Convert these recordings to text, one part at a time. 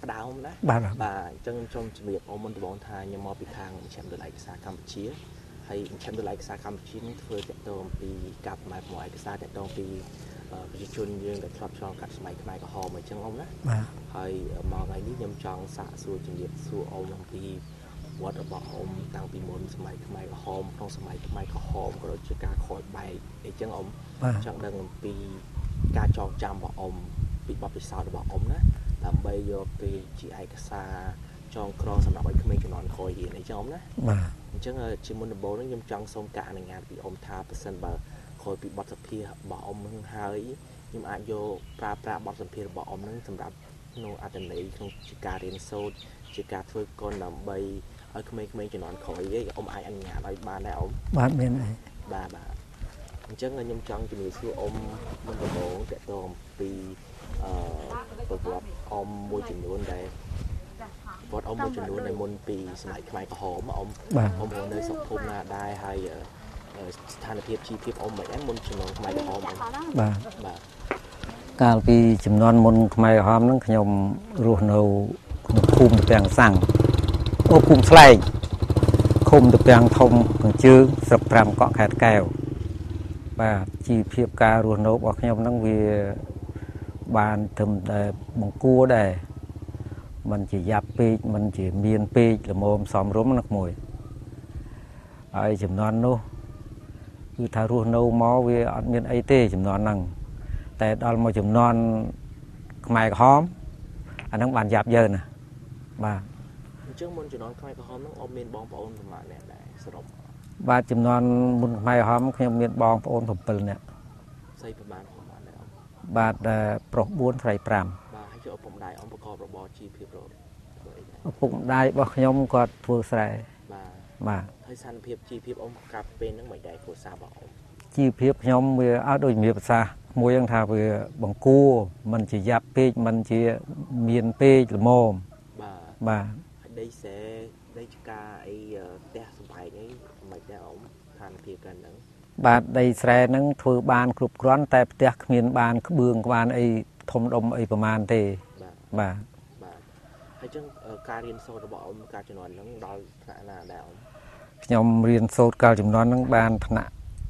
ក្តៅណាបាទអញ្ចឹងខ្ញុំជំរាបអូនមុនដំបូងថាខ្ញុំមកពីខាងមជ្ឈមណ្ឌលឯកសារកម្ពុជាហើយមជ្ឈមណ្ឌលឯកសារកម្ពុជានឹងធ្វើតកតងពីការផ្នែកឯកសារតកតងពីប្រជាជនយើងដែលធ្លាប់ឆ្លងកាត់សម័យខ្មែរក្រហមអញ្ចឹងអូនណាហើយមកថ្ងៃនេះខ្ញុំចង់សាកសួរជំរាបសួរអូនអំពីវត្តរបស់អូនតាំងពីមុនសម័យខ្មែរក្រហមក្នុងសម័យខ្មែរក្រហមក៏ដូចជាការខូចបែកអីចឹងអូនចង់ដឹងអំពីការចងចាំរបស់អូនពីបទពិសោធន៍របស់អូនណាដើម្បីយកទៅជាឯកសារចងក្រងសម្រាប់ឲ្យក្មេងជំនាន់ក្រោយរៀនអីចឹងអូនណាបាទអញ្ចឹងជាមុនដំបូងខ្ញុំចង់សូមការអនុញ្ញាតពីអូនថាប្រសិនបើក្រោយពីបទសភារបស់អូននឹងហើយខ្ញុំអាចយកប្រើប្រាស់បទសម្ភាសន៍របស់អូននឹងសម្រាប់ក្នុងអត្ថន័យក្នុងជាការរៀនសូត្រជាការធ្វើកុនដើម្បីឲ្យក្មេងៗជំនាន់ក្រោយអូនអាចអនុញ្ញាតឲ្យបានដែរអូនបាទមានអីបាទអញ្ចឹងខ្ញុំចង់ជំរាបសួរអូនមុនដំបូងតកតងពីប្រវត្តិអមមួយចំនួនដែលវត្តអមមួយចំនួនដែលមុនពីសម័យខ្មែរក្រហមអមនៅស្រុកភូមិណាដែរហើយស្ថានភាពជីវភាពអមមិនដែរមុនចំនួនខ្មែរក្រហមបាទកាលពីចំនួនមុនខ្មែរក្រហមហ្នឹងខ្ញុំរស់នៅក្នុងភូមិទាំងសាំងភូមិស្លែកឃុំតពាំងធំកញ្ជើងស្រុក5កក់ខេត្តកែវបាទជីវភាពការរស់នៅរបស់ខ្ញុំហ្នឹងវាបានត្រឹមតែបង្គួរដែរมันជាយ៉ាប់ពេកมันជាមានពេកល្មមសមរម្យណាក្មួយហើយចំនួននោះគឺថារស់នៅមកវាអត់មានអីទេចំនួនហ្នឹងតែដល់មកចំនួនខ្មែរក្រហមអាហ្នឹងបានយ៉ាប់យើងណាបាទអញ្ចឹងមុនចំនួនខ្មែរក្រហមហ្នឹងអត់មានបងប្អូនប្រមាណអ្នកដែរសរុបបាទចំនួនមុនខ្មែរក្រហមខ្ញុំមានបងប្អូន7នាក់ស្អីប្រមាណដែរបាទប្រុស4ស្រី5 បាទហើយឪពុកម្ដាយអមប្រកបរបរជីវភាពរត់ឪពុកម្ដាយរបស់ខ្ញុំគាត់ធ្វើស្រែបាទហើយស្ថានភាពជីវភាពអមកាប់ពេលហ្នឹងមិនដែរគ្រួសាររបស់អមជីវភាពខ្ញុំវាអត់ដូចមានភាសាមួយហ្នឹងថាវាបង្គួរมันជាយ៉ាប់ពេកมันជាមានពេកល្មមបាទហើយដីស្រែដីចកាអីផ្ទះសំបែងអីមិនដែរអមស្ថានភាពកាលហ្នឹងបាទដីស្រែហ្នឹងធ្វើបានគ្រប់គ្រាន់តែផ្ទះគ្មានបានក្បឿងក្បានអីធំដុំអីប្រមាណទេបាទហើយចឹងការរៀនសូត្ររបស់អ៊ំការជំនាន់ហ្នឹងដល់ថ្នាក់ណាដែរអ៊ំខ្ញុំរៀនសូត្រកាលជំនាន់ហ្នឹងបានថ្នាក់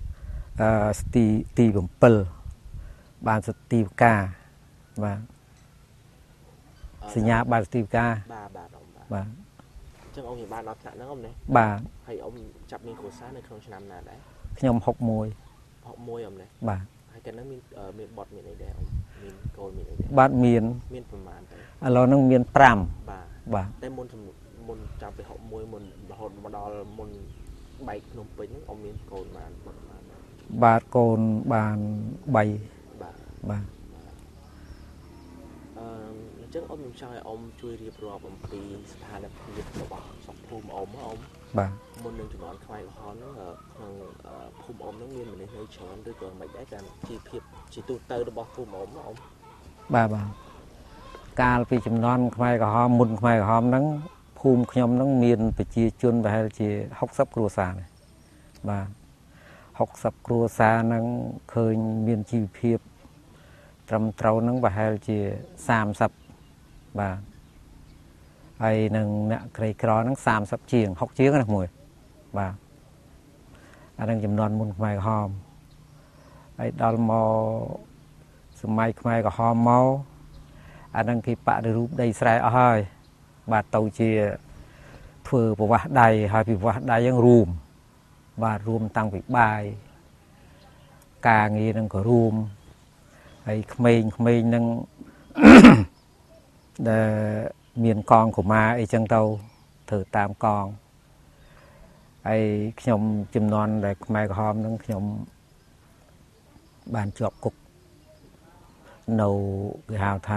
ទី7បានសតិវិការបាទសញ្ញាបានសតិវិការបាទអ៊ំបាទចឹងអ៊ំបានដល់ថ្នាក់ហ្នឹងអ៊ំណាបាទហើយអ៊ំចាប់មានគ្រួសារនៅក្នុងឆ្នាំណាដែរខ្ញុំ61 អ៊ំណាបាទហើយកាលហ្នឹងមានបត់មានអីដែរអ៊ំមានកូនមានអីដែរបាទមានប្រមាណទៅឥឡូវហ្នឹងមាន5បាទតែមុនចាប់ពី61មុនរហូតមកដល់មុនបែកភ្នំពេញហ្នឹងអ៊ំមានកូនបានប្រមាណបាទកូនបាន3 បាទអញ្ចឹងអ៊ំខ្ញុំចង់ឲ្យអ៊ំជួយរៀបរាប់អំពីស្ថានភាពរបស់ស្រុកភូមិអ៊ំបាទមុននឹងជំនាន់ខ្មែរក្រហមហ្នឹងក្នុងភូមិអ៊ំហ្នឹងមានមនុស្សនៅច្រើនឬក៏មិនដែរតាមជីវភាពជាទូទៅរបស់ភូមិអ៊ំបាទកាលពីចំនួនខ្មែរក្រហមមុនខ្មែរក្រហមហ្នឹងភូមិខ្ញុំហ្នឹងមានប្រជាជនប្រហែលជា60គ្រួសារបាទ60គ្រួសារហ្នឹងឃើញមានជីវភាពត្រឹមត្រូវហ្នឹងប្រហែលជា30បាទហើយនឹងអ្នកក្រីក្រហ្នឹង30ជាង60ជាងណាមួយបាទអានឹងចំនួនមុនខ្មែរក្រហមហើយដល់មកសម័យខ្មែរក្រហមមកអានឹងគេបដិរូបដីស្រែអស់ហើយបាទទៅជាធ្វើប្រវាស់ដៃហើយពីប្រវាស់ដៃហ្នឹងរួមបាទរួមតាំងពីបាយការងារហ្នឹងក៏រួមហើយក្មេងៗហ្នឹងដែលមានកងកុមារអីចឹងទៅធ្វើតាមកងហើយខ្ញុំចំនួនដែលខ្មែរក្រហមហ្នឹងខ្ញុំបានជាប់គុកនៅគេហៅថា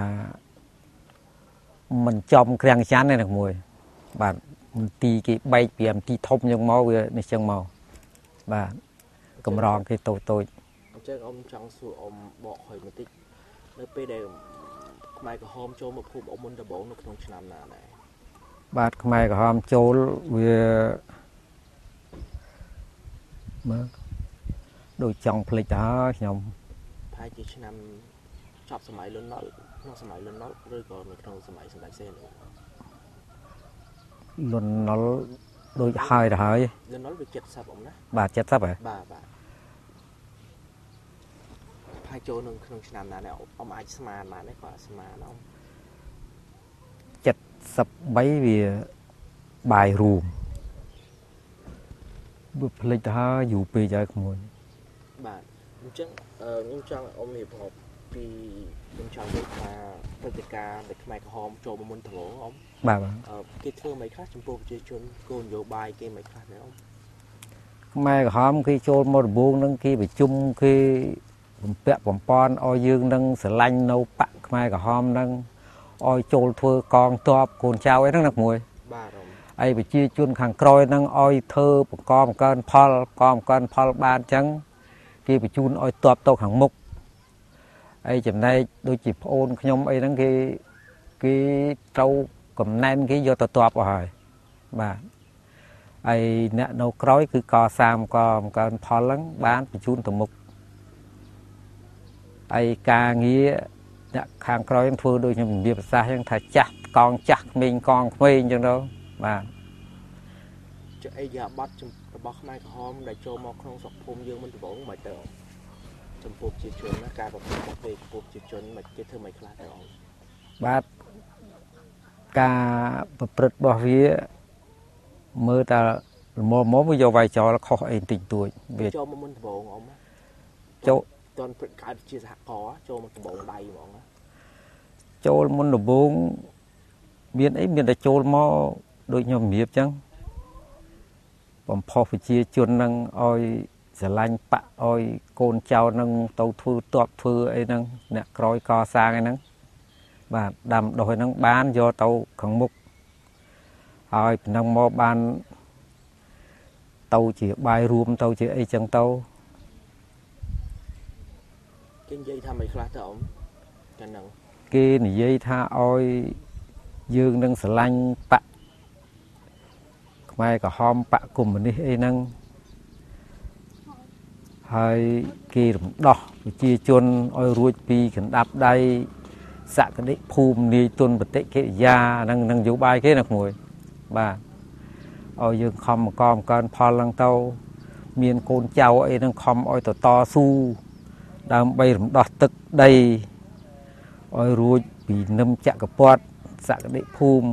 មិនចំក្រាំងច័ន្ទទេណាមួយបាទមន្ទីរគេបែកពីមន្ទីរធំចឹងមកវានេះចឹងមកបាទកម្រងគេតូចអញ្ចឹងអ៊ំចង់សួរអ៊ំបកឲ្យបន្តិចនៅពេលដែលខ្មែរក្រហមចូលមកភូមិអ៊ំមុនដំបូងនៅក្នុងឆ្នាំណាដែរបាទខ្មែរក្រហមចូលវាមើលដូចចង់ភ្លេចទៅហើយខ្ញុំប្រហែលជាឆ្នាំចប់សម័យលន់នល់ក្នុងសម័យលន់ណុលឬក៏នៅក្នុងសម័យសម្ដេចសែនលន់ណុលដូចហើយទៅហើយលន់ណុលវា70អ៊ំណាបាទ70ហ៎បាទផាយចូលក្នុងឆ្នាំណានេះអ៊ំអាចស្មានបានទេគាត់ស្មានអ៊ំ 73វាបាយរួមវាផ្លេចទៅហើយយូរពេកហើយក្មួយបាទអញ្ចឹងខ្ញុំចង់អ៊ំរៀបរាប់ពីខ្ញុំចង់និយាយថាព្រឹត្តិការណ៍ដែលខ្មែរក្រហមចូលមកមុនដំបូងអ៊ំបាទគេធ្វើមិនខ្លះចំពោះប្រជាជនគោលនយោបាយគេមិនខ្លះទេអ៊ំខ្មែរក្រហមគេចូលមកដំបូងនឹងគេប្រជុំគេបំពាក់បំពន់ឲ្យយើងនឹងស្រឡាញ់នៅបកខ្មែរក្រហមនឹងឲ្យចូលធ្វើកងទ័ពកូនចៅអីហ្នឹងណាក្មួយបាទអីប្រជាជនខាងក្រោយហ្នឹងឲ្យធ្វើបង្កបង្កើនផលបានអញ្ចឹងគេបញ្ជូនឲ្យទ័ពទៅខាងមុខអីចំណែកដូចជាប្អូនខ្ញុំអីហ្នឹងគេត្រូវកំណែនគេយកទៅទ័ពអស់ហើយបាទហើយអ្នកនៅក្រោយគឺកសាងបង្កើនផលហ្នឹងបានបញ្ជូនទៅមុខហើយការងារអ្នកខាងក្រោយធ្វើដូចខ្ញុំនិយាយភាសាហ្នឹងថាចាស់កងចាស់ក្មេងកងក្មេងអញ្ចឹងទៅបាទចុះអីយ៉ាប័តរបស់ខ្មែរក្រហមដែលចូលមកក្នុងស្រុកភូមិយើងមិនដំបូងមិនទៅចំពោះប្រជាជនណាការប្រព្រឹត្តរបស់គេចំពោះប្រជាជនមិនគេធ្វើមិនខ្លះទៅអងបាទការប្រព្រឹត្តរបស់វាមើលតែមកវាយកវាយចោលខុសអីតិចតួចវាចូលមកមុនដំបូងអ៊ំចូលតន់ព្រឹកកើតជាសហករណ៍ចូលមកដំបូងដៃហ្មងចូលមុនដំបូងមានអីមានតែចូលមកដូចខ្ញុំរៀបអញ្ចឹងបំផុសប្រជាជននឹងឲ្យស្រឡាញ់បកឲ្យកូនចៅនឹងទៅធ្វើតបធ្វើអីហ្នឹងអ្នកក្រោយកសាងអីហ្នឹងបាទដាំដុះអីហ្នឹងបានយកទៅខាងមុខហើយពីហ្នឹងមកបានទៅជាបាយរួមទៅជាអីចឹងទៅគេនិយាយថាមិនខ្លះទៅអ៊ំកាលហ្នឹងគេនិយាយថាឲ្យយើងនឹងស្រឡាញ់បកខ្មែរក្រហមបកកុម្មុយនីសអីហ្នឹងហើយគេរំដោះប្រជាជនឲ្យរួចពីកណ្ដាប់ដៃសក្តិភូមិនាយទុនបតិកិរិយាហ្នឹងនឹងយោបាយគេណាក្មួយបាទឲ្យយើងខំបង្កើនផលឡើងទៅមានកូនចៅអីហ្នឹងខំឲ្យទៅតស៊ូដើម្បីរំដោះទឹកដីឲ្យរួចពីនឹមចក្រពត្តិសក្តិភូមិ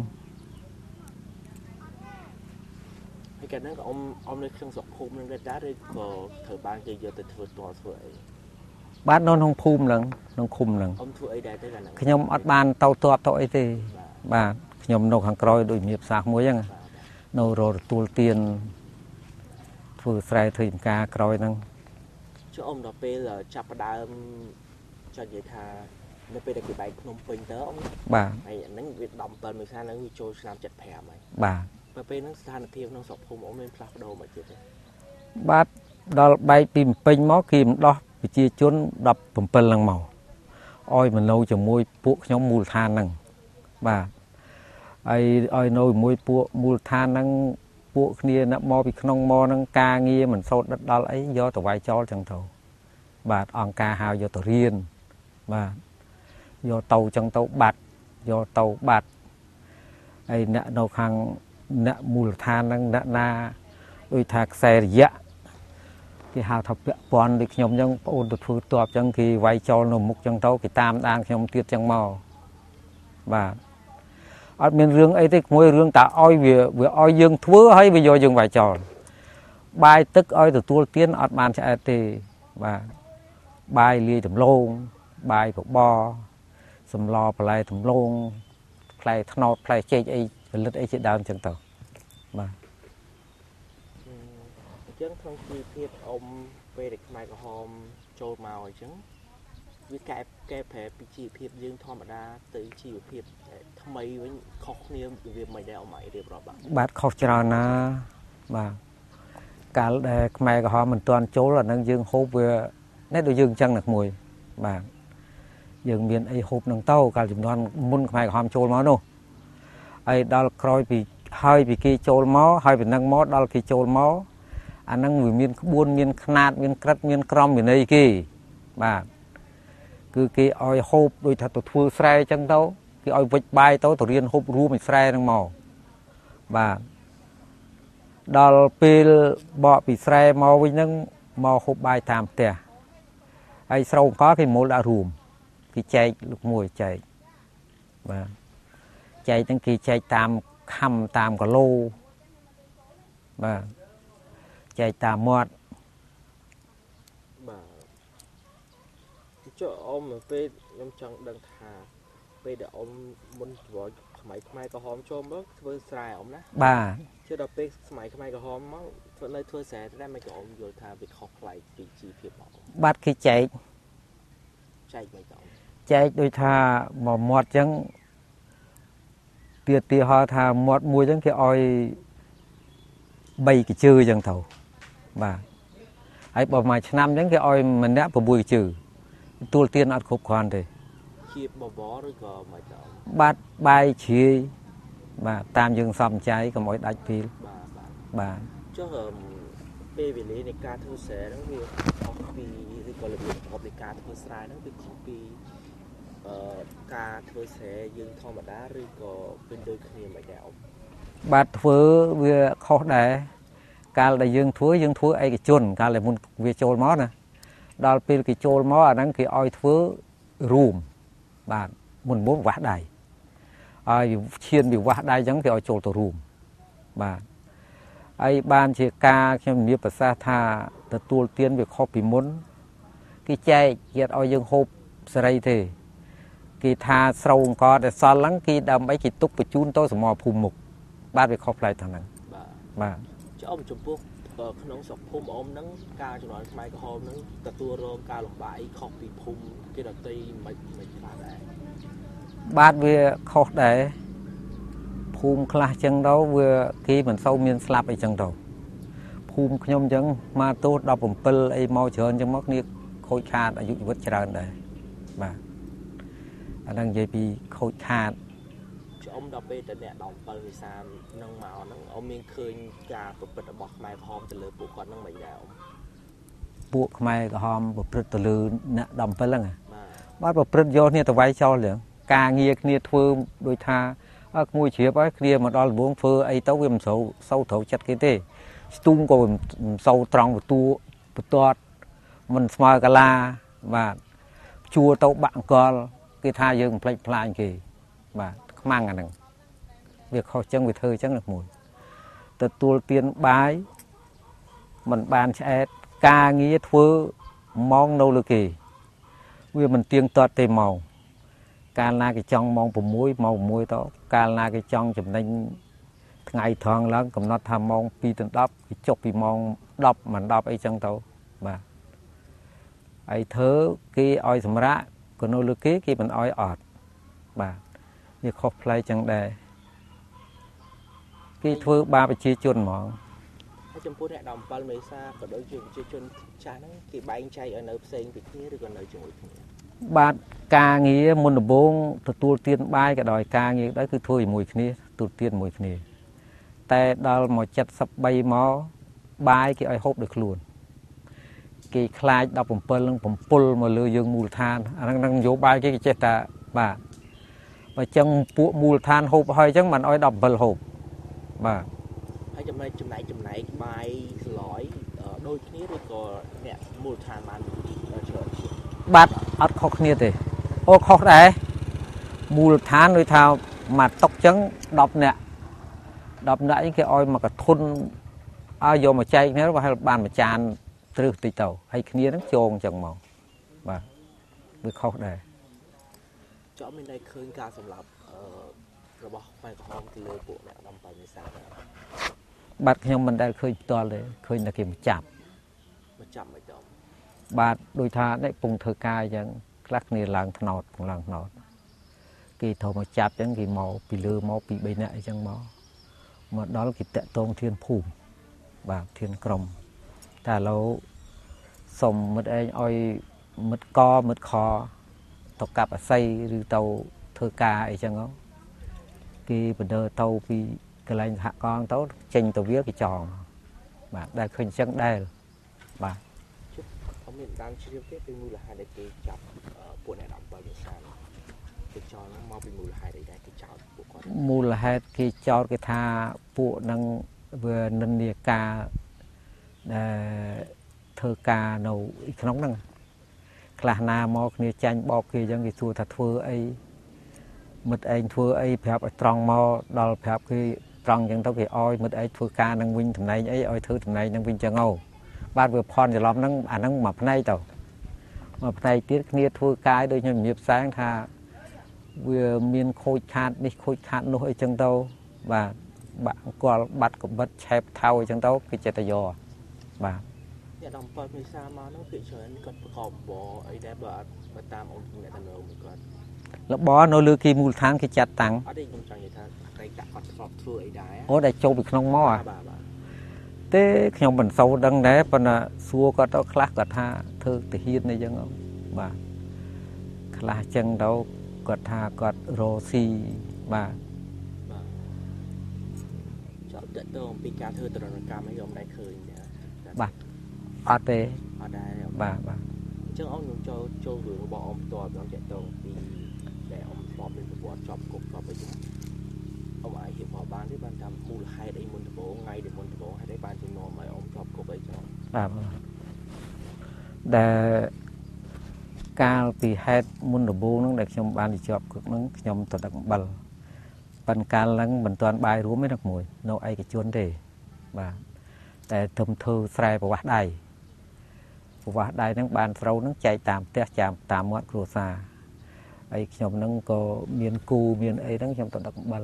ហើយកាលហ្នឹងក៏អ៊ំនៅក្នុងស្រុកភូមិហ្នឹងដែរឬក៏ត្រូវបានគេយកទៅធ្វើតធ្វើអីបាទនៅក្នុងភូមិហ្នឹងក្នុងឃុំហ្នឹងអ៊ំធ្វើអីដែរទេកាលហ្នឹងខ្ញុំអត់បានទៅតបទៅអីទេបាទខ្ញុំនៅខាងក្រោយដូចមានផ្សារមួយហ្នឹងនៅរទទួលទានធ្វើស្រែធ្វើចំការក្រោយហ្នឹងចុះអ៊ំដល់ពេលចាប់ផ្ដើមចង់និយាយថានៅពេលដែលគេបែកភ្នំពេញទៅអ៊ំបាទហើយអាហ្នឹងវា17មួយឆ្នាំហ្នឹងវាចូលឆ្នាំ75ហើយបាទពេលហ្នឹងស្ថានភាពក្នុងស្រុកភូមិអ៊ំមានផ្លាស់ប្ដូរមកទៀតទេបាទដល់បែកពីភ្នំពេញមកគេមិនដោះប្រជាជន17ឡើងមកឲ្យមកនៅជាមួយពួកខ្ញុំមូលដ្ឋានហ្នឹងបាទហើយឲ្យនៅជាមួយពួកមូលដ្ឋានហ្នឹងពួកគ្នាអ្នកមកពីក្នុងមកហ្នឹងការងារមិនសូត្រដិតដល់អីយកទៅវាយចោលចឹងទៅបាទអង្គការហៅយកទៅរៀនបាទយកទៅចឹងទៅបាត់យកទៅបាត់ហើយអ្នកនៅខាងអ្នកមូលដ្ឋានហ្នឹងអ្នកណាដូចថាខ្សែរយៈគេហៅថាពាក់ព័ន្ធដូចខ្ញុំចឹងបងអូនទៅធ្វើតបចឹងគេវាយចោលនៅមុខចឹងទៅគេតាមដានខ្ញុំទៀតចឹងមកបាទអត់មានរឿងអីទេមួយរឿងតែឲ្យវាឲ្យយើងធ្វើហើយវាយកយើងវាយចោលបាយទឹកឲ្យទទួលទានអត់បានឆ្អែតទេបាទបាយលាយដំឡូងបាយបបរសម្លបន្លែដំឡូងផ្លែត្នោតផ្លែចេកអីផលិតអីជាដើមចឹងទៅបាទអញ្ចឹងក្នុងជីវភាពអ៊ំពេលដែលខ្មែរក្រហមចូលមកអញ្ចឹងវាកែប្រែពីជីវភាពយើងធម្មតាទៅជីវភាពថ្មីវិញខុសគ្នាវាមិនដែរអ៊ំឲ្យរៀបរាប់បាទខុសច្រើនណាបាទកាលដែលខ្មែរក្រហមមិនទាន់ចូលអានឹងយើងហូបវានេះដូចយើងអញ្ចឹងណាក្មួយបាទយើងមានអីហូបនឹងទៅកាលចំនួនមុនខ្មែរក្រហមចូលមកនោះហើយដល់ក្រោយពីហើយពីគេចូលមកហើយពីនឹងមកដល់គេចូលមកអានឹងវាមានក្បួនមានຂ្នាតមានក្រិតមានក្រមវិន័យគេបាទ cứ cái oi hộp đôi thật tôi thua xe chẳng đâu cái oi vịt bay tôi riêng hộp ru mình xe đang màu và đào pil bỏ bị xe màu với những màu hộp bay tam tè ai sau có cái mũ đã rùm cái chạy lúc mùi chạy và chạy những cái chạy tam khăm tam cả lô và chạy tam mọt cho ông mà phê em chẳng đăng thà phê để ông muốn bỏ máy mai có hòm cho ông với xài ông đó bà chứ đâu phê máy mai có hòm nó vẫn nơi thưa sẽ ra mấy cái ông rồi thà việc học lại vị trí phiền bỏ bắt khi chạy chạy mấy cái ông chạy đôi thà mà mọt chẳng tiệt họ thà mọt mùi chẳng cái oi bay cái chư chẳng thầu bà ấy bỏ mà năm chẳng cái oi mình đã bỏ bùi cái chưตัวtiênอัดครบครันเลยคีบบ่หรือก็ไม่เจ้าบาดใบชี้มาตามยังซ้ำใจกับหมอยดัดพีบา cho về về lý này ca thu sẽ nó vì copy thì gọi là việc copy ca thu sai nó bị copy ca thu sẽ dương thon mà đá rồi có bên đôi khi mà đảo บาดធ្វើវាខុសដែរកាលដែលយើងធ្វើឯកជនកាលដែលមុនវាចូលមកណាដល់ពេលគេចូលមកអាហ្នឹងគេឲ្យធ្វើរួមបាទមុនវាស់ដៃឲ្យឈានវាវាស់ដៃអញ្ចឹងគេឲ្យចូលទៅរួមបាទហើយបានជាការខ្ញុំនិយាយប្រសាសន៍ថាទទួលទានវាខុសពីមុនគេចែកជាតិឲ្យយើងហូបសេរីទេគេថាស្រូវអង្គដែលសល់ហ្នឹងគេដើម្បីគេទុកបញ្ជូនទៅសមរភូមិមុខបាទវាខុសផ្លែកហ្នឹងបាទចុះអ៊ំចំពោះក្នុងស្រុកភូមិអ៊ំហ្នឹងការចំនួនខ្មែរក្រហមហ្នឹងទទួលរងការលំបាកខុសពីភូមិគេដទៃមិនខ្លះដែរបាទវាខុសដែរភូមិខ្លះចឹងទៅវាគេមិនសូវមានស្លាប់អីចឹងទៅភូមិខ្ញុំចឹងមកទោស17អីមកច្រើនចឹងមកគ្នាខូចខាតអាយុជីវិតច្រើនដែរបាទអាហ្នឹងនិយាយពីខូចខាតអ៊ំដល់ពេលតអ្នក17វិសានឹងមកហ្នឹងអ៊ំមានឃើញការប្រព្រឹត្តរបស់ខ្មែរក្រហមទៅលើពួកគាត់ហ្នឹងមិនដែរអ៊ំពួកខ្មែរក្រហមប្រព្រឹត្តទៅលើអ្នក17ហ្នឹងបាទប្រព្រឹត្តយកគ្នាទៅវាយចោលហ្នឹងការងារគ្នាធ្វើដូចថាក្មួយជ្រាបហើយគ្នាមកដល់ដំបងធ្វើអីទៅវាមិនសូវត្រូវចិត្តគេទេស្ទូងក៏មិនសូវត្រង់បន្ទាត់មិនស្មើកាឡាបាទជួទៅបាក់អង្គលគេថាយើងផ្លេចផ្លាញគេបាទខ្មាំងអាហ្នឹងវាខុសចឹងវាធ្វើចឹងណាមួយទទួលទានបាយមិនបានឆ្អែតការងារធ្វើម៉ោងនៅលើគេវាមិនទៀងទាត់ទេម៉ោងកាលណាគេចង់ម៉ោង6ម៉ោង6ទៅកាលណាគេចង់ចំណេញថ្ងៃត្រង់ឡើងកំណត់ថាម៉ោង2ដល់10គេចុះពីម៉ោង10មិន10អីចឹងទៅបាទហើយធ្វើគេឲ្យសម្រាប់ក៏នៅលើគេមិនឲ្យអត់បាទវាខុសផ្លែចឹងដែរគេធ្វើបាបប្រជាជនហ្មងហើយចំពោះអ្នក17មេសាក៏ដូចជាប្រជាជនចាស់ហ្នឹងគេបែងចែកឲ្យនៅផ្សេងពីគ្នាឬក៏នៅជាមួយគ្នាបាទការងារមុនដំបូងទទួលទានបាយក៏ដោយការងារដែរគឺធ្វើជាមួយគ្នាទទួលទានជាមួយគ្នាតែដល់មក73មកបាយគេឲ្យហូបដោយខ្លួនគេខ្លាច17នឹង7មកលើយើងមូលដ្ឋានអាហ្នឹងនយោបាយគេចេះតែបាទបើចឹងពួកមូលដ្ឋានហូបហើយចឹងមិនឲ្យ17ហូបបាទហើយចំណែកបាយស្លយដូចគ្នាឬក៏អ្នកមូលដ្ឋានបានច្រើនបាទអត់ខុសគ្នាទេអូខុសដែរមូលដ្ឋានដូចថាមកតុកចឹង10នាក់ឯងគេឲ្យមកកធុនឲ្យយកមកចែកគ្នាហើយបានមួយចានទ្រឹសតិចទៅហើយគ្នាហ្នឹងចងចឹងមកបាទវាខុសដែរចុះមានតែឃើញការសម្លាប់របស់ខ្មែរក្រហមទៅលើពួកអ្នក17មេសាបាទខ្ញុំមិនដែលឃើញផ្ទាល់ទេឃើញតែគេមកចាប់មិនដល់បាទដូចថានេះពងធ្វើការអញ្ចឹងខ្លះគ្នាឡើងថ្នោតគេត្រូវមកចាប់អញ្ចឹងគេមកពីលើមកពី3នាក់អីចឹងមកដល់គេតាក់ទងធានភូមិបាទធានក្រុមតែឥឡូវសុំមិត្តឯងឲ្យមិត្តកមិត្តខទៅកាប់អាស័យឬទៅធ្វើការអីចឹងគេបណ្ដើទៅពីកន្លែងសហគមន៍ទៅចេញទៅវាគេចងបាទដែលឃើញចឹងដែរបាទអ៊ំមានតាមជ្រាបទេពីមូលហេតុដែលគេចាប់ពួកអ្នក17វិសាគេចោលមកពីមូលហេតុអីដែរគេចោលពួកគាត់មូលហេតុគេចោលគេថាពួកនឹងវានិន្នាការដែលធ្វើការនៅក្នុងហ្នឹងខ្លះណាមកគ្នាចាញ់បោកគេអញ្ចឹងគេសួរថាធ្វើអីមិត្តឯងធ្វើអីប្រាប់ឲ្យត្រង់មកដល់ប្រាប់គេត្រង់អញ្ចឹងទៅគេឲ្យមិត្តឯងធ្វើការនឹងវិញតំណែងអីឲ្យធ្វើតំណែងនឹងវិញអញ្ចឹងបាទវាផន់ច្រឡំហ្នឹងអាហ្នឹងមួយផ្នែកទៅមួយផ្នែកទៀតគ្នាធ្វើការដូចខ្ញុំនិយាយផ្សាងថាវាមានខូចខាតនេះខូចខាតនោះអីចឹងទៅបាទបាក់គាត់បាត់កបិតឆែបថៅអីចឹងទៅគេចិត្តទៅយកបាទអ្នក17មេសាមកហ្នឹងគេច្រើនគាត់ប្រកបបរអីដែរបើអត់បើតាមអង្គអ្នកតំណងគាត់របរនៅលើគេមូលដ្ឋានគេចាត់តាំងអត់ទេខ្ញុំចង់និយាយថាតែដាក់គាត់ស្បធ្វើអីដែរអូដែលចូលពីក្នុងមកបាទទេខ្ញុំមិនសូវដឹងដែរប៉ុន្តែសួរគាត់ទៅខ្លះគាត់ថាធ្វើទាហានអីចឹងបាទខ្លះចឹងទៅគាត់ថាគាត់រស់ស៊ីបាទចោលតើតើអំពីការធ្វើទរណកម្មអីខ្ញុំមិនឃើញទេបាទអត់ទេអត់ដែរបាទអញ្ចឹងអង្គខ្ញុំចូលរឿងរបស់អង្គផ្ទាល់ខ្ញុំតើតើពីដែលអង្គធ្លាប់មានប្រវត្តិជាប់គុកជាប់អីចឹងអង្គអាចរៀបរាប់បានទេបានតាមមូលហេតុអីមុនដំបូងថ្ងៃដែលមុនដំបូងហេតុអីបានជំនុំឲ្យអង្គជាប់គុកអីចឹងបាទដែលកាលពីហេតុមុនដំបូងហ្នឹងដែលខ្ញុំបានជាប់គុកហ្នឹងខ្ញុំទៅដឹកអំបិលប៉ុន្តែកាលហ្នឹងមិនទាន់បាយរួមទេណាមួយនៅឯកជនទេបាទតែទៅធ្វើស្រែប្រវាស់ដៃហ្នឹងបានស្រូវហ្នឹងចែកតាមផ្ទះតាមមាត់គ្រួសារហើយខ្ញុំហ្នឹងក៏មានគូមានអីហ្នឹងខ្ញុំទៅដឹកអំបិល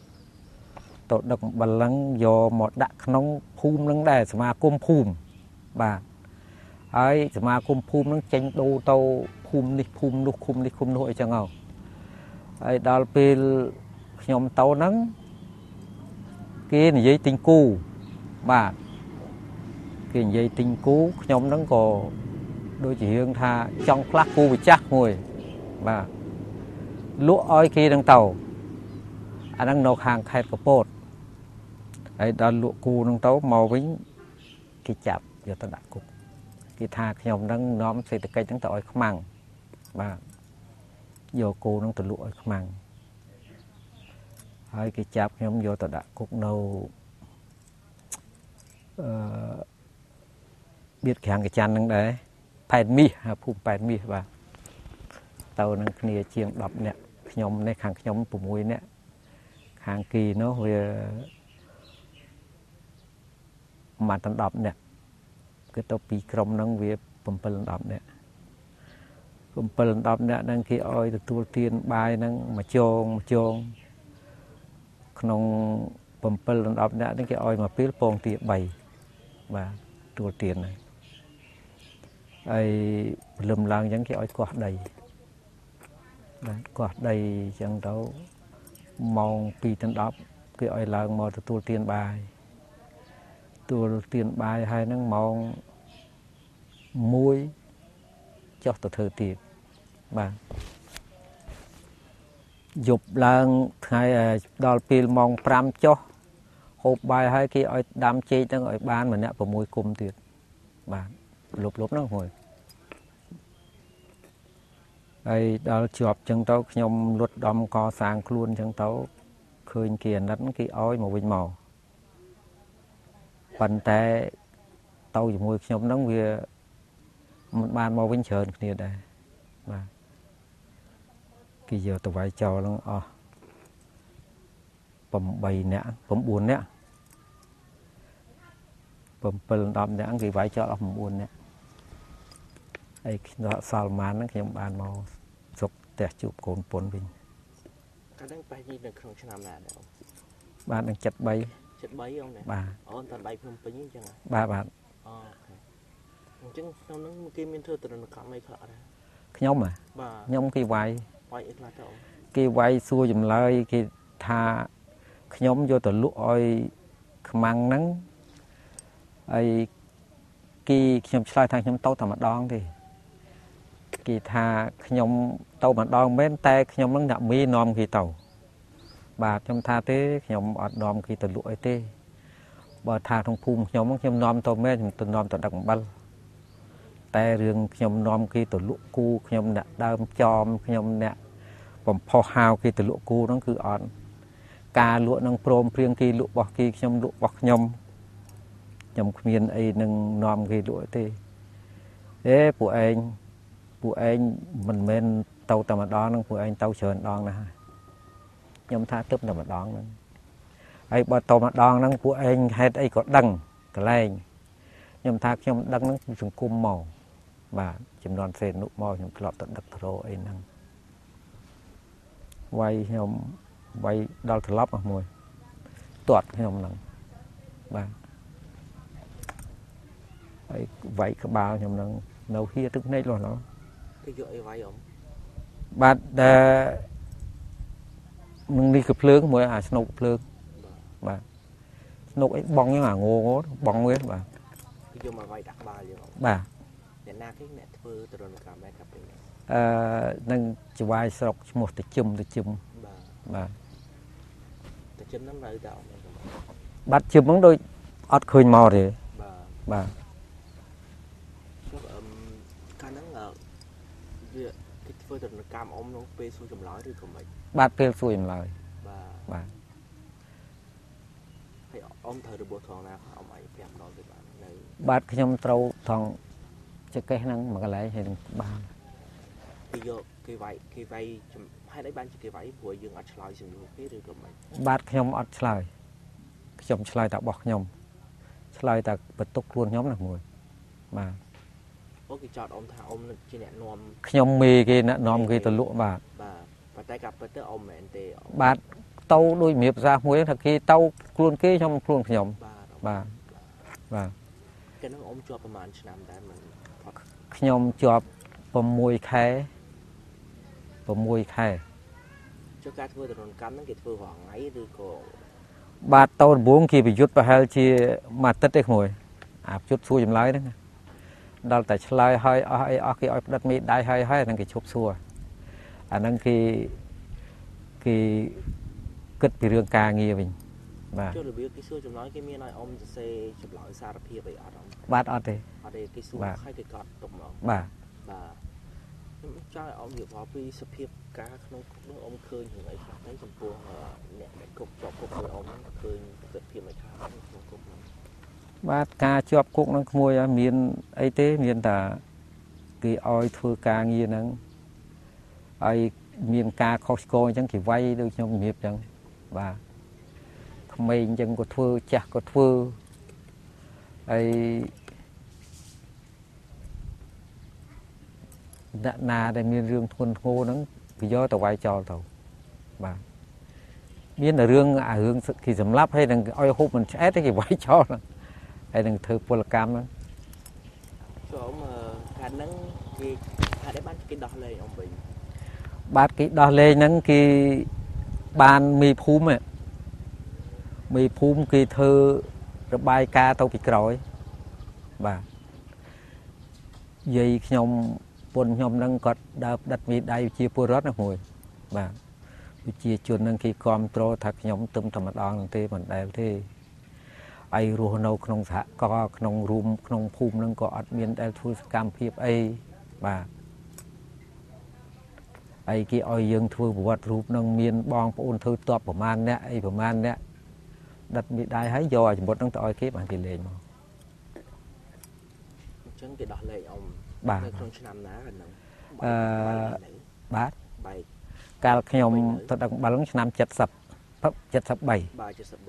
ហ្នឹងយកមកដាក់ក្នុងភូមិហ្នឹងដែរសមាគមភូមិបាទហើយសមាគមភូមិហ្នឹងចេញដូរទៅភូមិនេះភូមិនោះឃុំនេះឃុំនោះអីចឹងហើយដល់ពេលខ្ញុំទៅហ្នឹងគេនិយាយទិញគូបាទគេនិយាយទិញគូខ្ញុំហ្នឹងក៏ដូចជារឿងថាចង់ផ្លាស់គូម្ចាស់មួយបាទលក់ឲ្យគេហ្នឹងទៅអាហ្នឹងនៅខាងខេត្តកពតហើយដល់លក់គូហ្នឹងទៅមកវិញគេចាប់យកទៅដាក់គុកគេថាខ្ញុំហ្នឹងនាំសេដ្ឋកិច្ចហ្នឹងទៅឲ្យខ្មាំងបាទយកគូហ្នឹងទៅលក់ឲ្យខ្មាំងហើយគេចាប់ខ្ញុំយកទៅដាក់គុកនៅបៀតក្រាំងកចាន់ហ្នឹងដែរផែនមាសភូមិផែនមាសបាទទៅនឹងគ្នាជាង10នាក់ខ្ញុំនេះខាងខ្ញុំ6នាក់ខាងគីនោះវាមកដល់10នាក់គឺទៅពីក្រុមហ្នឹងវា7 10នាក់7 10នាក់ហ្នឹងគេឲ្យទទួលទានបាយហ្នឹងមួយជងក្នុង7 10នាក់ហ្នឹងគេឲ្យមកពេលពងទា3បាទទទួលទានហ្នឹងហើយព្រលឹមឡើងអញ្ចឹងគេឲ្យកោះដីបាទកោះដីអញ្ចឹងទៅម៉ោង2 ដល់ 10គេឲ្យឡើងមកទទួលទានបាយហើយហ្នឹងម៉ោង1ចុះទៅធ្វើទៀតបាទយប់ឡើងថ្ងៃដល់ពេលម៉ោង5ចុះហូបបាយហើយគេឲ្យដាំចេកហ្នឹងឲ្យបានម្នាក់6គុំទៀតបាទលុបហ្នឹងហួយហើយដល់ជាប់ចឹងទៅខ្ញុំលុតដំកសាងខ្លួនចឹងទៅឃើញគេអាណិតគេឲ្យមកវិញមកប៉ុន្តែទៅជាមួយខ្ញុំហ្នឹងវាមិនបានមកវិញច្រើនគ្នាដែរបាទគេយកទៅវាយចោលហ្នឹងអស់8នាក់9នាក់7 10នាក់គេវាយចោលអស់9នាក់ហើយសល់ម៉ានហ្នឹងខ្ញុំបានមកសុកផ្ទះជួបកូនប៉ុនវិញកាលហ្នឹងបែរជានៅក្នុងឆ្នាំណាដែរបាទនឹង73 អង្គណាបាទអូនតាដៃភ្នំពេញអញ្ចឹងបាទអូខេអញ្ចឹងក្នុងហ្នឹងគេមានធ្វើទរណកម្មអីខ្លះដែរខ្ញុំបាទខ្ញុំគេវាយអីខ្លះទៅគេវាយសួរចម្លើយគេថាខ្ញុំយកទៅលក់ឲ្យខ្មាំងហ្នឹងហើយខ្ញុំឆ្លើយថាខ្ញុំទៅតែម្ដងទេគេថាខ្ញុំទៅម្ដងមែនតែខ្ញុំនឹងអ្នកមីនាំគេទៅបាទខ្ញុំថាទេខ្ញុំអត់នាំគេទៅលក់អីទេបើថាក្នុងភូមិខ្ញុំនាំទៅមែនខ្ញុំទៅនាំទៅដឹកអំបិលតែរឿងខ្ញុំនាំគេទៅលក់គូខ្ញុំអ្នកដើមចំខ្ញុំអ្នកបំផុសហៅគេទៅលក់គូហ្នឹងគឺអត់ការលក់នឹងព្រមព្រៀងគេលក់របស់គេខ្ញុំលក់របស់ខ្ញុំគ្មានអីនឹងនាំគេលក់ទេពួកឯងមិនមែនទៅតែម្ដងហ្នឹងពួកឯងទៅច្រើនដងណាស់ខ្ញុំថាទឹកតែម្ដងហ្នឹងហើយបើទៅម្ដងហ្នឹងពួកឯងហេតុអីក៏ដឹងកន្លែងខ្ញុំថាខ្ញុំដឹងហ្នឹងពីសង្គមមកបាទចំនួនសេនុមកខ្ញុំធ្លាប់ទៅដឹកទៅរកអីហ្នឹងវាយខ្ញុំវាយដល់ត្រឡប់មួយទាត់ខ្ញុំហ្នឹងបាទហើយវាយក្បាលខ្ញុំហ្នឹងនៅហៀទឹកភ្នែកលោះឡោគេយកអីវាយអមបាទដែលនឹងនេះគឺភ្លើងមួយអាស្នុកភ្លើងបាទស្នុកអីបងហ្នឹងអាងងបងវាបាទគេយកមកវាយដាក់ក្បាលយើងបាទអ្នកណាគេអ្នកធ្វើទរណកម្មដែរកាប់ពេលនឹងចវាយស្រុកឈ្មោះតិជឹមបាទតិជឹមហ្នឹងនៅតែអមបាត់ជឹមហ្នឹងដូចអត់ឃើញមកទេបាទកាលហ្នឹងវាគេធ្វើទរណកម្មអមក្នុងពេលសួរចម្លើយឬក៏មិនបាទពេលសួរចម្លើយបាទហើយអមត្រូវរបួសថងណាអមអី5ដងទៅបាទនៅបាទខ្ញុំត្រូវថងចកេះហ្នឹងមួយកន្លែងហើយនឹងបានគេយកគេវាយហេតុអីបានជាគេវាយព្រោះយើងអត់ឆ្លើយសំណួរគេឬក៏មិនបាទខ្ញុំអត់ឆ្លើយខ្ញុំឆ្លើយតែរបស់ខ្ញុំឆ្លើយតែបន្ទុកខ្លួនខ្ញុំណាមួយបាទអូគេចោតអមថាអមជាអ្នកនាំខ្ញុំមេគេអ្នកនាំគេទៅលក់បាទប៉ុន្តែកាប់ទៅអមមែនទេបាទទៅដូចមានភាសាមួយថាគេទៅខ្លួនគេខ្ញុំខ្លួនខ្ញុំបាទគេនឹងអមជាប់ប្រហែលឆ្នាំដែរមិនខ្ញុំជាប់6ខែចុះការធ្វើទរណកម្មហ្នឹងគេធ្វើរាល់ថ្ងៃឬក៏បាទតដំបូងគេប្រយុទ្ធប្រហែលជាមួយអាទិត្យទេក្មួយអាប្រយុទ្ធសួរចម្លើយហ្នឹងដល់តែឆ្លើយហើយអស់អីអស់គេឲ្យផ្ដិតមេដៃហើយហ្នឹងគេឈប់សួរអាហ្នឹងគេគិតពីរឿងការងារវិញបាទចុះរបៀបគេសួរចម្លើយគេមានឲ្យអមសរសេរចម្លើយសារភាពអីអត់បាទអត់ទេគេសួរហើយគេកត់ទុកមកបាទខ្ញុំចង់ឲ្យអមនិយាយពីសភាពការក្នុងនោះអមឃើញរឿងអីខ្លះហ្នឹងចំពោះអ្នកដែលគុកជាប់គុកដោយអមឃើញប្រតិភិបមិនខ្លះក្នុងគុកហ្នឹងបាទការជាប់គុកហ្នឹងក្មួយមានអីទេមានតែគេឲ្យធ្វើការងារហ្នឹងឲ្យមានការខុសឆ្គងអញ្ចឹងគេវាយដូចខ្ញុំជំរាបអញ្ចឹងបាទក្មេងអញ្ចឹងក៏ធ្វើចាស់ក៏ធ្វើហើយអ្នកណាដែលមានរឿងធ្ងន់ធ្ងរហ្នឹងគេយកទៅវាយចោលទៅបាទមានតែរឿងគេសម្លាប់ហើយនឹងឲ្យហូបមិនឆ្អែតទេគេវាយចោលហើយនឹងធ្វើពលកម្មហ្នឹងចូលកាលហ្នឹងគេថាដែរបានគេដោះលែងអមវិញបាទគេដោះលែងហ្នឹងគេបានមេភូមិគេធ្វើរបាយការណ៍ទៅពីក្រោយបាទយាយខ្ញុំពុនខ្ញុំហ្នឹងគាត់ដើរផ្ដិតមេដៃជាពលរដ្ឋណាមួយបាទវិជាជនហ្នឹងគេគ្រប់គ្រងថាខ្ញុំទឹមតែម្ដងហ្នឹងទេមិនដែលទេឯរស់នៅក្នុងសហគមន៍ក្នុងរូមក្នុងភូមិហ្នឹងក៏អត់មានដែលធ្វើសកម្មភាពអីបាទឯគេឲ្យយើងធ្វើប្រវត្តិរូបហ្នឹងមានបងប្អូនធ្វើតបប្រមាណអ្នកអីប្រមាណអ្នកដិតមេដៃហើយយកឲ្យចំមុតហ្នឹងទៅឲ្យគេបានគេលេងមកអញ្ចឹងគេដោះលែងអមនៅក្នុងឆ្នាំណាហ្នឹងបាទកាលខ្ញុំទៅដឹកបាល់ហ្នឹងឆ្នាំ70 73 បាទបាទ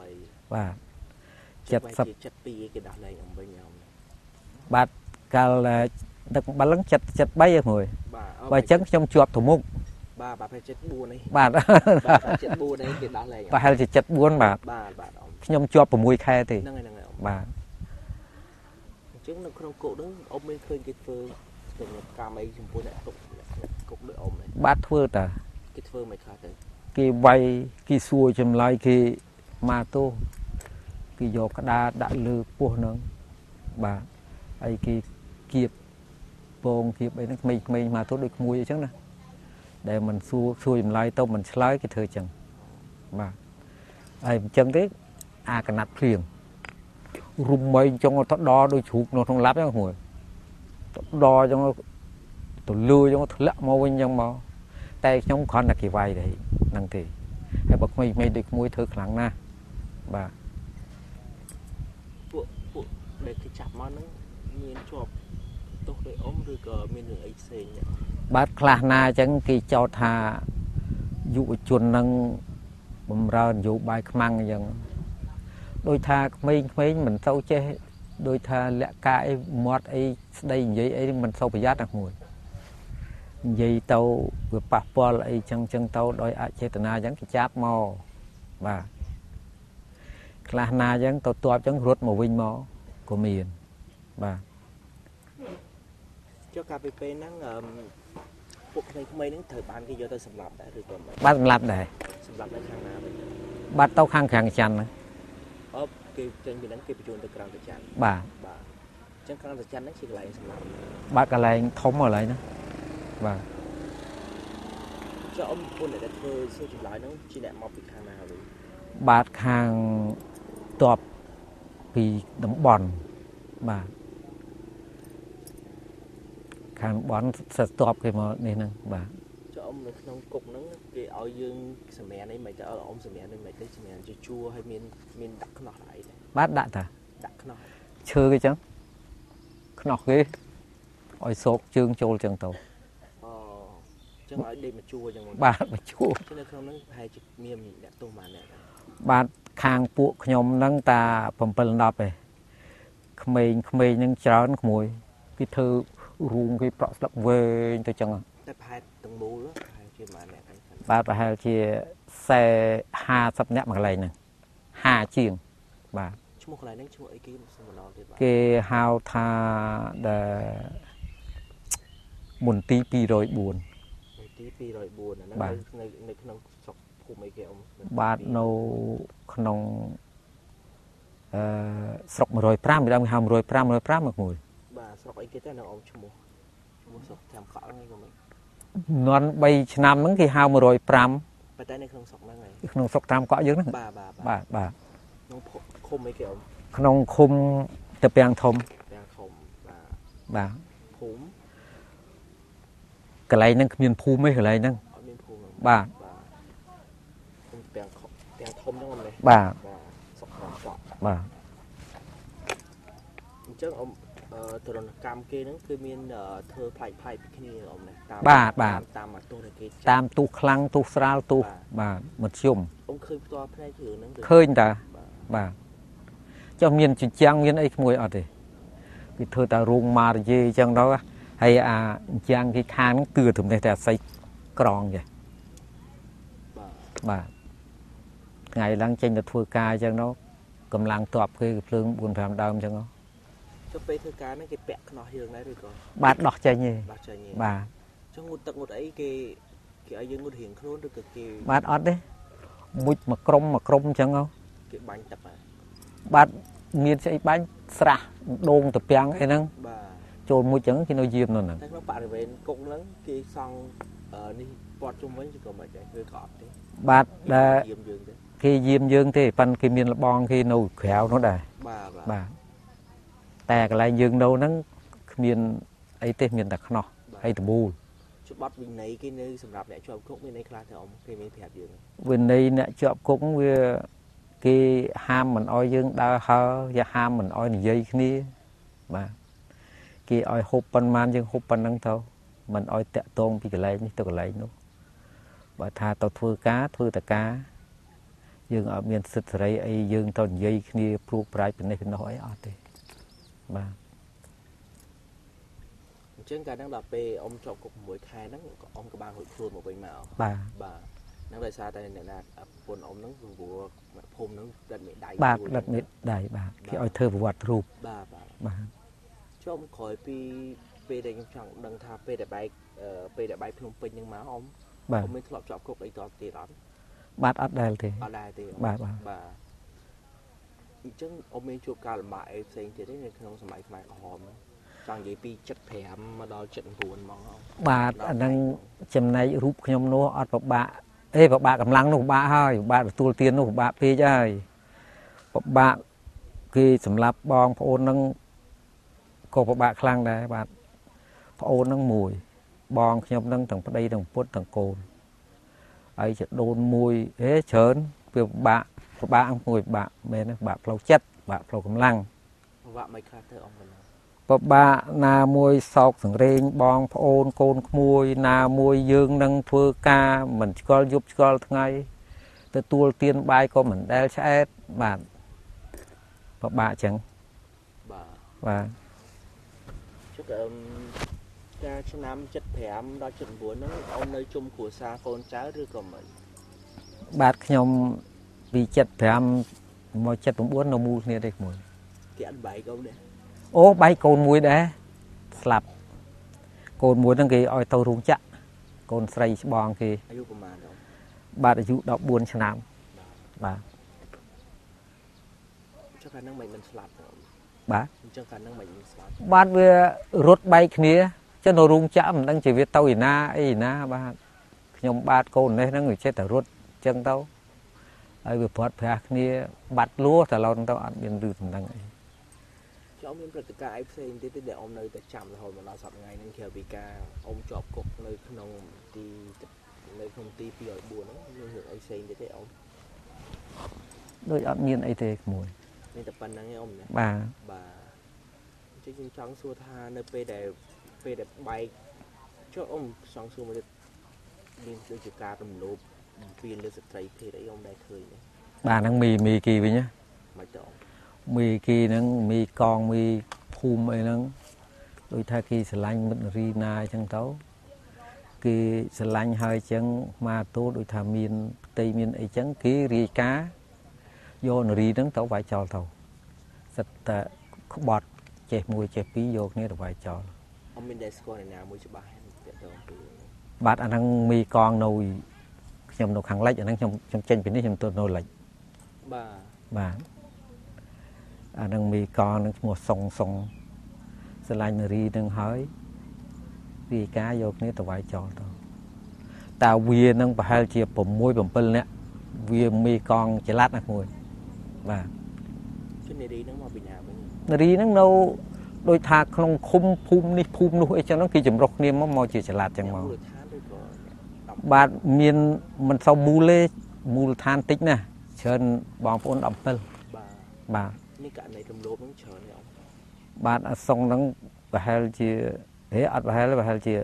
72គេដោះលែងអមវិញបាទកាលដឹកបាល់ហ្នឹង73ហើយមួយបើអញ្ចឹងខ្ញុំជាប់ទៅមុខបាទ74នេះបាទ 74នេះគេដោះលែងប្រហែលជា74បាទខ្ញុំជាប់6ខែទេហ្នឹងហើយបាទអញ្ចឹងនៅក្នុងគុកហ្នឹងអ៊ំមានឃើញគេធ្វើកម្មអីចំពោះអ្នកគុកដូចអ៊ំហ្នឹងបាទធ្វើតាគេធ្វើមិនខ្លះទៅគេវាយគេសួរចម្លើយគេមកទោសគេយកក្តារដាក់លើពោះហ្នឹងបាទហើយគេគៀបពងគៀបអីហ្នឹងក្មេងៗមកទោសដូចក្មួយអញ្ចឹងណាដែលមិនសួរចម្លើយទៅមិនឆ្លើយគេធ្វើអញ្ចឹងបាទហើយអញ្ចឹងទេអាកណាត់ភ្លៀងរុំមិនអញ្ចឹងទៅដល់ដូចជ្រូកនៅក្នុងឡាប់ហ្នឹងមួយ đo cho nó tụi lưa cho nó lạ màu bên trong màu tay nhóm con là kỳ vay đấy năng thì hay bậc mày được mùi thực lặng na bà bộ để cái chạp mà nó miền chọp tôi để ôm được miền đường ấy xề nhỉ bát khla na chẳng kỳ cho thà dụ chuồn năng bầm ra dụ bài khmăng dần đôi thà mấy mình sâu chế đôi thà lẽ cái mót ấy đây vậy ấy mình sâu phải giác được mùi vậy tàu vừa bạc po lại chân tàu đôi ạ chế na chẳng cái cháp mò và khla na chẳng tàu tuột chẳng ruột màu vinh mò của miền và cho KPP nó bộ này mấy những thời ban cái giờ tôi sầm lạp đã rồi còn bát lạp để sầm lạp ở khang nào vậy bát tàu khang chăn nữa cái trên biển đánh cái chuồn từ cảng từ chăn bà chân cảng từ chăn nó chỉ lại sầm lạp bát cái này thống ở lại nữa và cho ông quân này đã thơ siêu chụp lại nó chỉ đẹp mọc bị khang nào rồi bát khang tọp vì đấm bòn bà khang bón sệt tọp cái mà này nè bà cho ông nó cục nó cái ao dương sầm mè này mày cho ông sầm mè này mày thấy sầm mè chua hay miên đặt nó lại bát đạn à đặt nó chơi cái chăng nọ cái ôi sốt chương trôi chân tàu chứ nói đây mà chua chẳng bà mà chua cho nên không nó hay chụp miên đẹp tô mà nè bà khang buộc nhom nâng ta phẩm phần đập này khmei nhưng cháo mùi cái thư ruộng cái bọ lợn về tôi chẳng à tại hai tầng bố đó hai chuyện mà nè bà hai chia xe hà sập nẹt bằng này nè hà chiềng bà chú một cái này chú ấy cái hao tha để buồn tí rồi buồn bà bà nấu nông sọc rồi pram đang hàm rồi pram một mùi bà sọc ấy cái tên nào ông chú mua sọc làm khó ngay của mình non bay nam nắng thì hao rồi pram bà tay này không sọc năng này không sọc pram có dưới nữa bà nông khum mấy kiểu nông khum tập bèn thom bà phúm cái này năng miền phú mấy cái này năng bà bèn thom trong này bà sọc cọ bà chứ ông từ đó cam kia nó cứ miên thơ phai cái này ông này bà tam mà tôi này tam tu khăng tu sral tu bà một chùm ông khơi to cái này nó khơi ta bà cho miền chỉ trang miền ấy mùi ở đây cái thơ ta ruộng mà gì chẳng đó hay trang cái khang nó từ thùng này ta xây tròn vậy bà ngày lăng trên là thua ca chẳng nó cầm lăng tọp cái lương buồn phàm đau chẳng nó cho phê thưa cá nó cái bẹt nó hiền đấy rồi còn bát đọt chơi nhỉ bà cho ngụt ấy cái ấy dương ngụt hiền khôn được cái bát ót đấy mùi mà crom chẳng không cái bánh tập à bát miền sẽ bánh sra đôn tập piang ấy nâng trồn mùi chẳng khi nó diêm rồi nè nó bạn về cũng lớn cái xong đi bọt chung với chỉ còn mà chạy hơi cọp thế bát đã khi diêm dương thì pan cái miền là bon khi nấu khéo nó đài bàแต่cái này dương đâu nó miền ấy tên miền đặc nọ hay từ bù chút bắt bên này cái nơi sầm rạp này cho cũng bên này khai thì ông cái miền hẹp dương bên này nè chọn cũng với cái ham mình oi dương đa hơ và ham mình oi dây kia mà cái oi hộp pan man dương hộp pan năng thâu mình oi tẹt tôn cái này như tôi cái này nó bà tha tao thưa cá thưa ta cá dương ở miền sứt sấy ấy dương tao dây kia pru prai bên này nó hỏi ở đây bà trên cái đang đọc về ông chọn cục mũi khai nó ông các bạn hội khuôn một bên mạo bà nó đời xa đây này là buồn ông nó vừa phun nó đặt miệng đại bà đặt miệng đại bà khi oi thơ vật rụp bà cho ông khỏi pi đây trong trọng đằng thà pi để bay phun pin nhưng má ông mới thọ chọn cục ấy to tiền lắm bát ở đây thì bà chứ ông mới chụp cả là bài xem thì đấy không sớm mai hòm chẳng vậy pi chất thèm mà đòi trận buồn mong không bà đang chấm này rúp nhom nó ở bà ê bà cầm lăng nó bà hơi bà tu tiên nó bà pi chơi bà khi sầm lạp bong phôn nâng cô bà khlang đấy bà ប្អូនហ្នឹងមួយបងខ្ញុំហ្នឹងទាំងប្តីទាំងពុតទាំងកូនហើយចដូនមួយច្រើនវាពិបាកមួយពិបាកមែនទេពិបាកផ្លូវចិត្តពិបាកផ្លូវកម្លាំងពិបាកមិនខ្លះទៅអង្គណាពិបាកណាមួយសោកសង្រេងបងប្អូនកូនក្មួយណាមួយយើងនឹងធ្វើការមិនឆ្កល់យប់ឆ្កល់ថ្ងៃទទួលទានបាយក៏មិនដែលឆ្អែតបាទពិបាកចឹងបាទជឹកការឆ្នាំ75ដល់79ហ្នឹងអូននៅជុំគ្រួសារកូនចៅឬក៏មិនបាទខ្ញុំពី75មក79នៅមូលគ្នាទេក្មួយគេអត់បែកអូនទេអូបែកកូនមួយដែរស្លាប់កូនមួយហ្នឹងគេឲ្យទៅរោងចក្រកូនស្រីច្បងគេអាយុប្រហែលអូនបាទអាយុ14ឆ្នាំបាទចុះកាលហ្នឹងមិនស្លាប់ទេអូនបាទអញ្ចឹងកាលហ្នឹងមិនស្លាប់បាទវារត់បែកគ្នាចឹងនៅរោងចក្រមិនដឹងជាវាទៅឯណាអីណាបាទខ្ញុំបាទកូននេះហ្នឹងវាចេះតែរត់ចឹងទៅហើយវាព្រាត់ប្រាសគ្នាបាត់លួតែឡូវទៅអត់មានឬដំណឹងអីចុះមានព្រឹត្តិការណ៍អីផ្សេងទៀតទេដែលអូននៅតែចាំរហូតមកដល់សប្តាហ៍ថ្ងៃហ្នឹងក្រៅពីការអូនជាប់គុកនៅក្នុងទី204ហ្នឹងមានរឿងអីផ្សេងទៀតទេអូនដូចអត់មានអីទេក្មួយមានតែប៉ុណ្្នឹងឯងអូនណាបាទអញ្ចឹងខ្ញុំចង់សួរថានៅពេលដែលបែកចុះអូនចង់សួរមកទៀតមានដូចជាការរំលោភបំពានលើស្ត្រីភេទអីអូនដែលឃើញទេបាទហ្នឹងមីគីវិញណាមិនទៅមីគីហ្នឹងមីកងមីភូមិអីហ្នឹងដូចថាគេស្រឡាញ់មិត្តនារីណាអញ្ចឹងទៅគេស្រឡាញ់ហើយអញ្ចឹងមកទូដូចថាមានផ្ទៃមានអីចឹងគេរាយការណ៍យកនារីហ្នឹងទៅវាយចោលទៅសិតតែក្បត់ចេះមួយចេះពីរយកគ្នាទៅវាយចោលអត់មានដែលស្គាល់អ្នកណាមួយច្បាស់ទេតើពីបាទអាហ្នឹងមីកងនៅខ្ញុំនៅខាងលិចអាហ្នឹងខ្ញុំចេញពីនេះខ្ញុំទៅនៅលិចបាទអាហ្នឹងមីកងនឹងឈ្មោះសុងស្រឡាញ់នារីនឹងហើយរាយការណ៍យកគ្នាទៅវាយចោលទៅតើវានឹងប្រហែលជា6 7នាក់វាមីកងចល័តណាមួយបាទជំនារីហ្នឹងមកពីណាវិញនារីហ្នឹងនៅដោយថាក្នុងឃុំភូមិនេះភូមិនោះអីចឹងហ្នឹងគេចម្រុះគ្នាមកជាចល័តចឹងមកបាទមានមិនសូវមូលទេមូលដ្ឋានតិចណាស់ច្រើនបងប្អូន17បាទនេះករណីរំលោភហ្នឹងច្រើនទេអូនបាទអាសុងហ្នឹងប្រហែលជាអត់ប្រហែលជា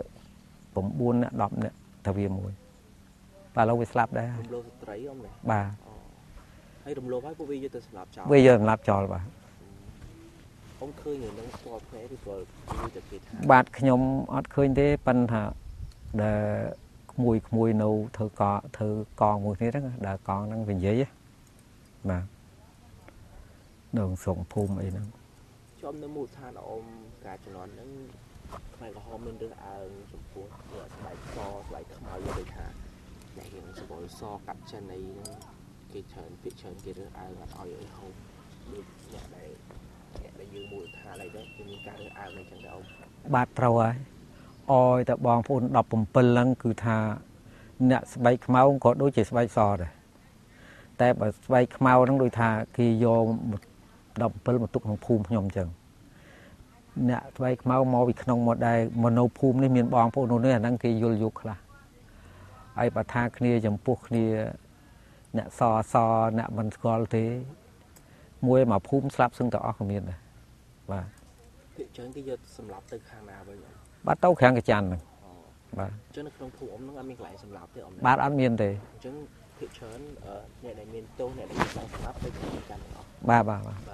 9នាក់10នាក់តែវាមួយបាទលោកវាស្លាប់ដែររំលោភស្ត្រីអូនណាបាទហើយរំលោភហើយពួកវាយកទៅសម្លាប់ចោលវាយកសម្លាប់ចោលបាទអូនឃើញរឿងហ្នឹងស្គាល់ភ្នែកឬក៏និយាយតែគេថាបាទខ្ញុំអត់ឃើញទេប៉ុន្តែដែលក្មួយនៅធ្វើកងមួយគ្នាហ្នឹងដែលកងហ្នឹងវានិយាយបាទនៅស្រុកភូមិអីហ្នឹងជាប់នៅមូលដ្ឋានអូនការជំនាន់ហ្នឹងខ្មែរក្រហមមានរឿងអើងចំពោះស្បែកសស្បែកខ្មៅដូចថាអ្នករៀងសបល់សកាត់ចិនអីហ្នឹងគេច្រើនពាក្យច្រើនគេរើសអើងអត់ឲ្យអីហូបដូចអ្នកដែលយើងមូលដ្ឋានអីដែរគឺមានការរើសអើងអីចឹងដែរអូនបាទត្រូវហើយអយតែបងប្អូន17ហ្នឹងគឺថាអ្នកស្បែកខ្មៅក៏ដូចជាស្បែកសដែរតែបើស្បែកខ្មៅហ្នឹងដូចថាគេយក17មកទុកក្នុងភូមិខ្ញុំអញ្ចឹងអ្នកស្បែកខ្មៅមកពីក្នុងមកដែរមកនៅភូមិនេះមានបងប្អូននោះនេះអាហ្នឹងគេយល់យកខ្លះហើយបើថាគ្នាចំពោះគ្នាអ្នកសអ្នកមិនស្គាល់ទេមួយមកភូមិស្លាប់សឹងតែអស់ក៏មានដែរបាទភាគច្រើនគេយកសម្លាប់ទៅខាងណាវិញបាទទៅខាងកញ្ចាន់ហ្នឹងបាទអញ្ចឹងនៅក្នុងភូមិអ៊ំហ្នឹងអត់មានកន្លែងសម្លាប់ទេអ៊ំបាទអត់មានទេអញ្ចឹងភាគច្រើនអ្នកដែលមានទោសអ្នកដែលមានសម្លាប់ទៅខាងកញ្ចាន់ទាំងអស់បាទ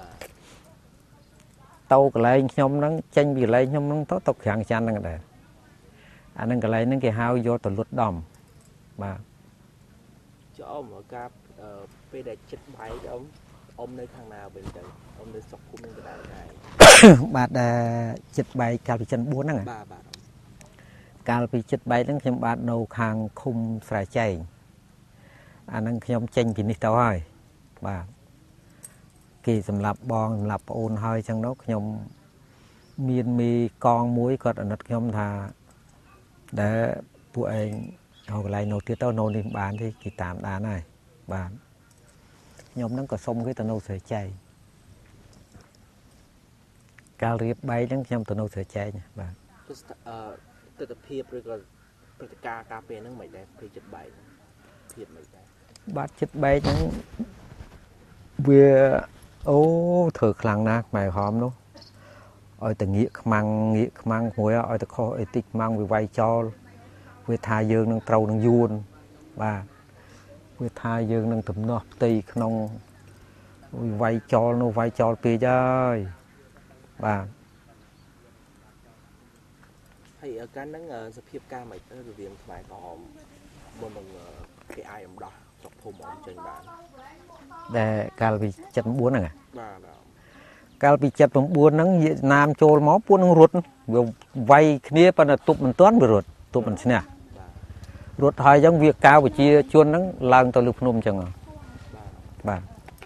ទៅកន្លែងខ្ញុំហ្នឹងចេញពីកន្លែងខ្ញុំហ្នឹងទៅខាងកញ្ចាន់ហ្នឹងដែរអាហ្នឹងកន្លែងហ្នឹងគេហៅយកទៅលុតដំបាទចុះអ៊ំការពេលដែលចិត្តបាយទៅអ៊ំនៅខាងណាវិញទៅអ៊ំនៅស្រុកភូមិនឹងដែរបាទដែលចិត្តបែកកាលពីចិន4ហ្នឹងបាទកាលពីចិត្តបែកហ្នឹងខ្ញុំបាទនៅខាងឃុំស្រែចែងអាហ្នឹងខ្ញុំចេញពីនេះទៅហើយបាទគេសម្រាប់បងសម្រាប់ប្អូនហើយចឹងទៅខ្ញុំមានមីកងមួយគាត់អាណិតខ្ញុំថាដែលពួកឯងเอาកន្លែងនៅទៀតទៅនៅនេះបានទេគេតាមដានហើយបាទខ្ញុំហ្នឹងក៏សុំគេទៅនៅស្រែចែងកាលរៀបបែកហ្នឹងខ្ញុំទៅនៅស្រែចែងបាទទស្សនភាពឬក៏ព្រឹត្តិការណ៍ការពេលហ្នឹងមិនដែរភ័យចិត្តបែកភាពមិនដែរបាទចិត្តបែកហ្នឹងវាអូធ្វើខ្លាំងណាស់ខ្មែរក្រហមនោះឲ្យតែងាកខ្មាំងមួយឲ្យតែខុសអីតិចខ្មាំងវាវាយចោលវាថាយើងនឹងត្រូវនឹងយួនបាទវាថាយើងនឹងទំនាស់ផ្ទៃក្នុងវាយចោលនោះវាយចោលពេកហើយបាទហើយការហ្នឹងសភាពការមិនទៅរវាងខ្មែរក្រហមមុននឹងគេអាយអំដោះស្រុកភូមិអមចេញបានដែលកាលពី79ហ្នឹងបាទកាលពី79ហ្នឹងវៀតណាមចូលមកពួកនឹងរត់វាវាយគ្នាប៉ុន្តែទប់មិនទាន់វារត់ទប់មិនឈ្នះរត់ហើយអញ្ចឹងវាកាវវិជាជនហ្នឹងឡើងទៅលើភ្នំអញ្ចឹងបាទ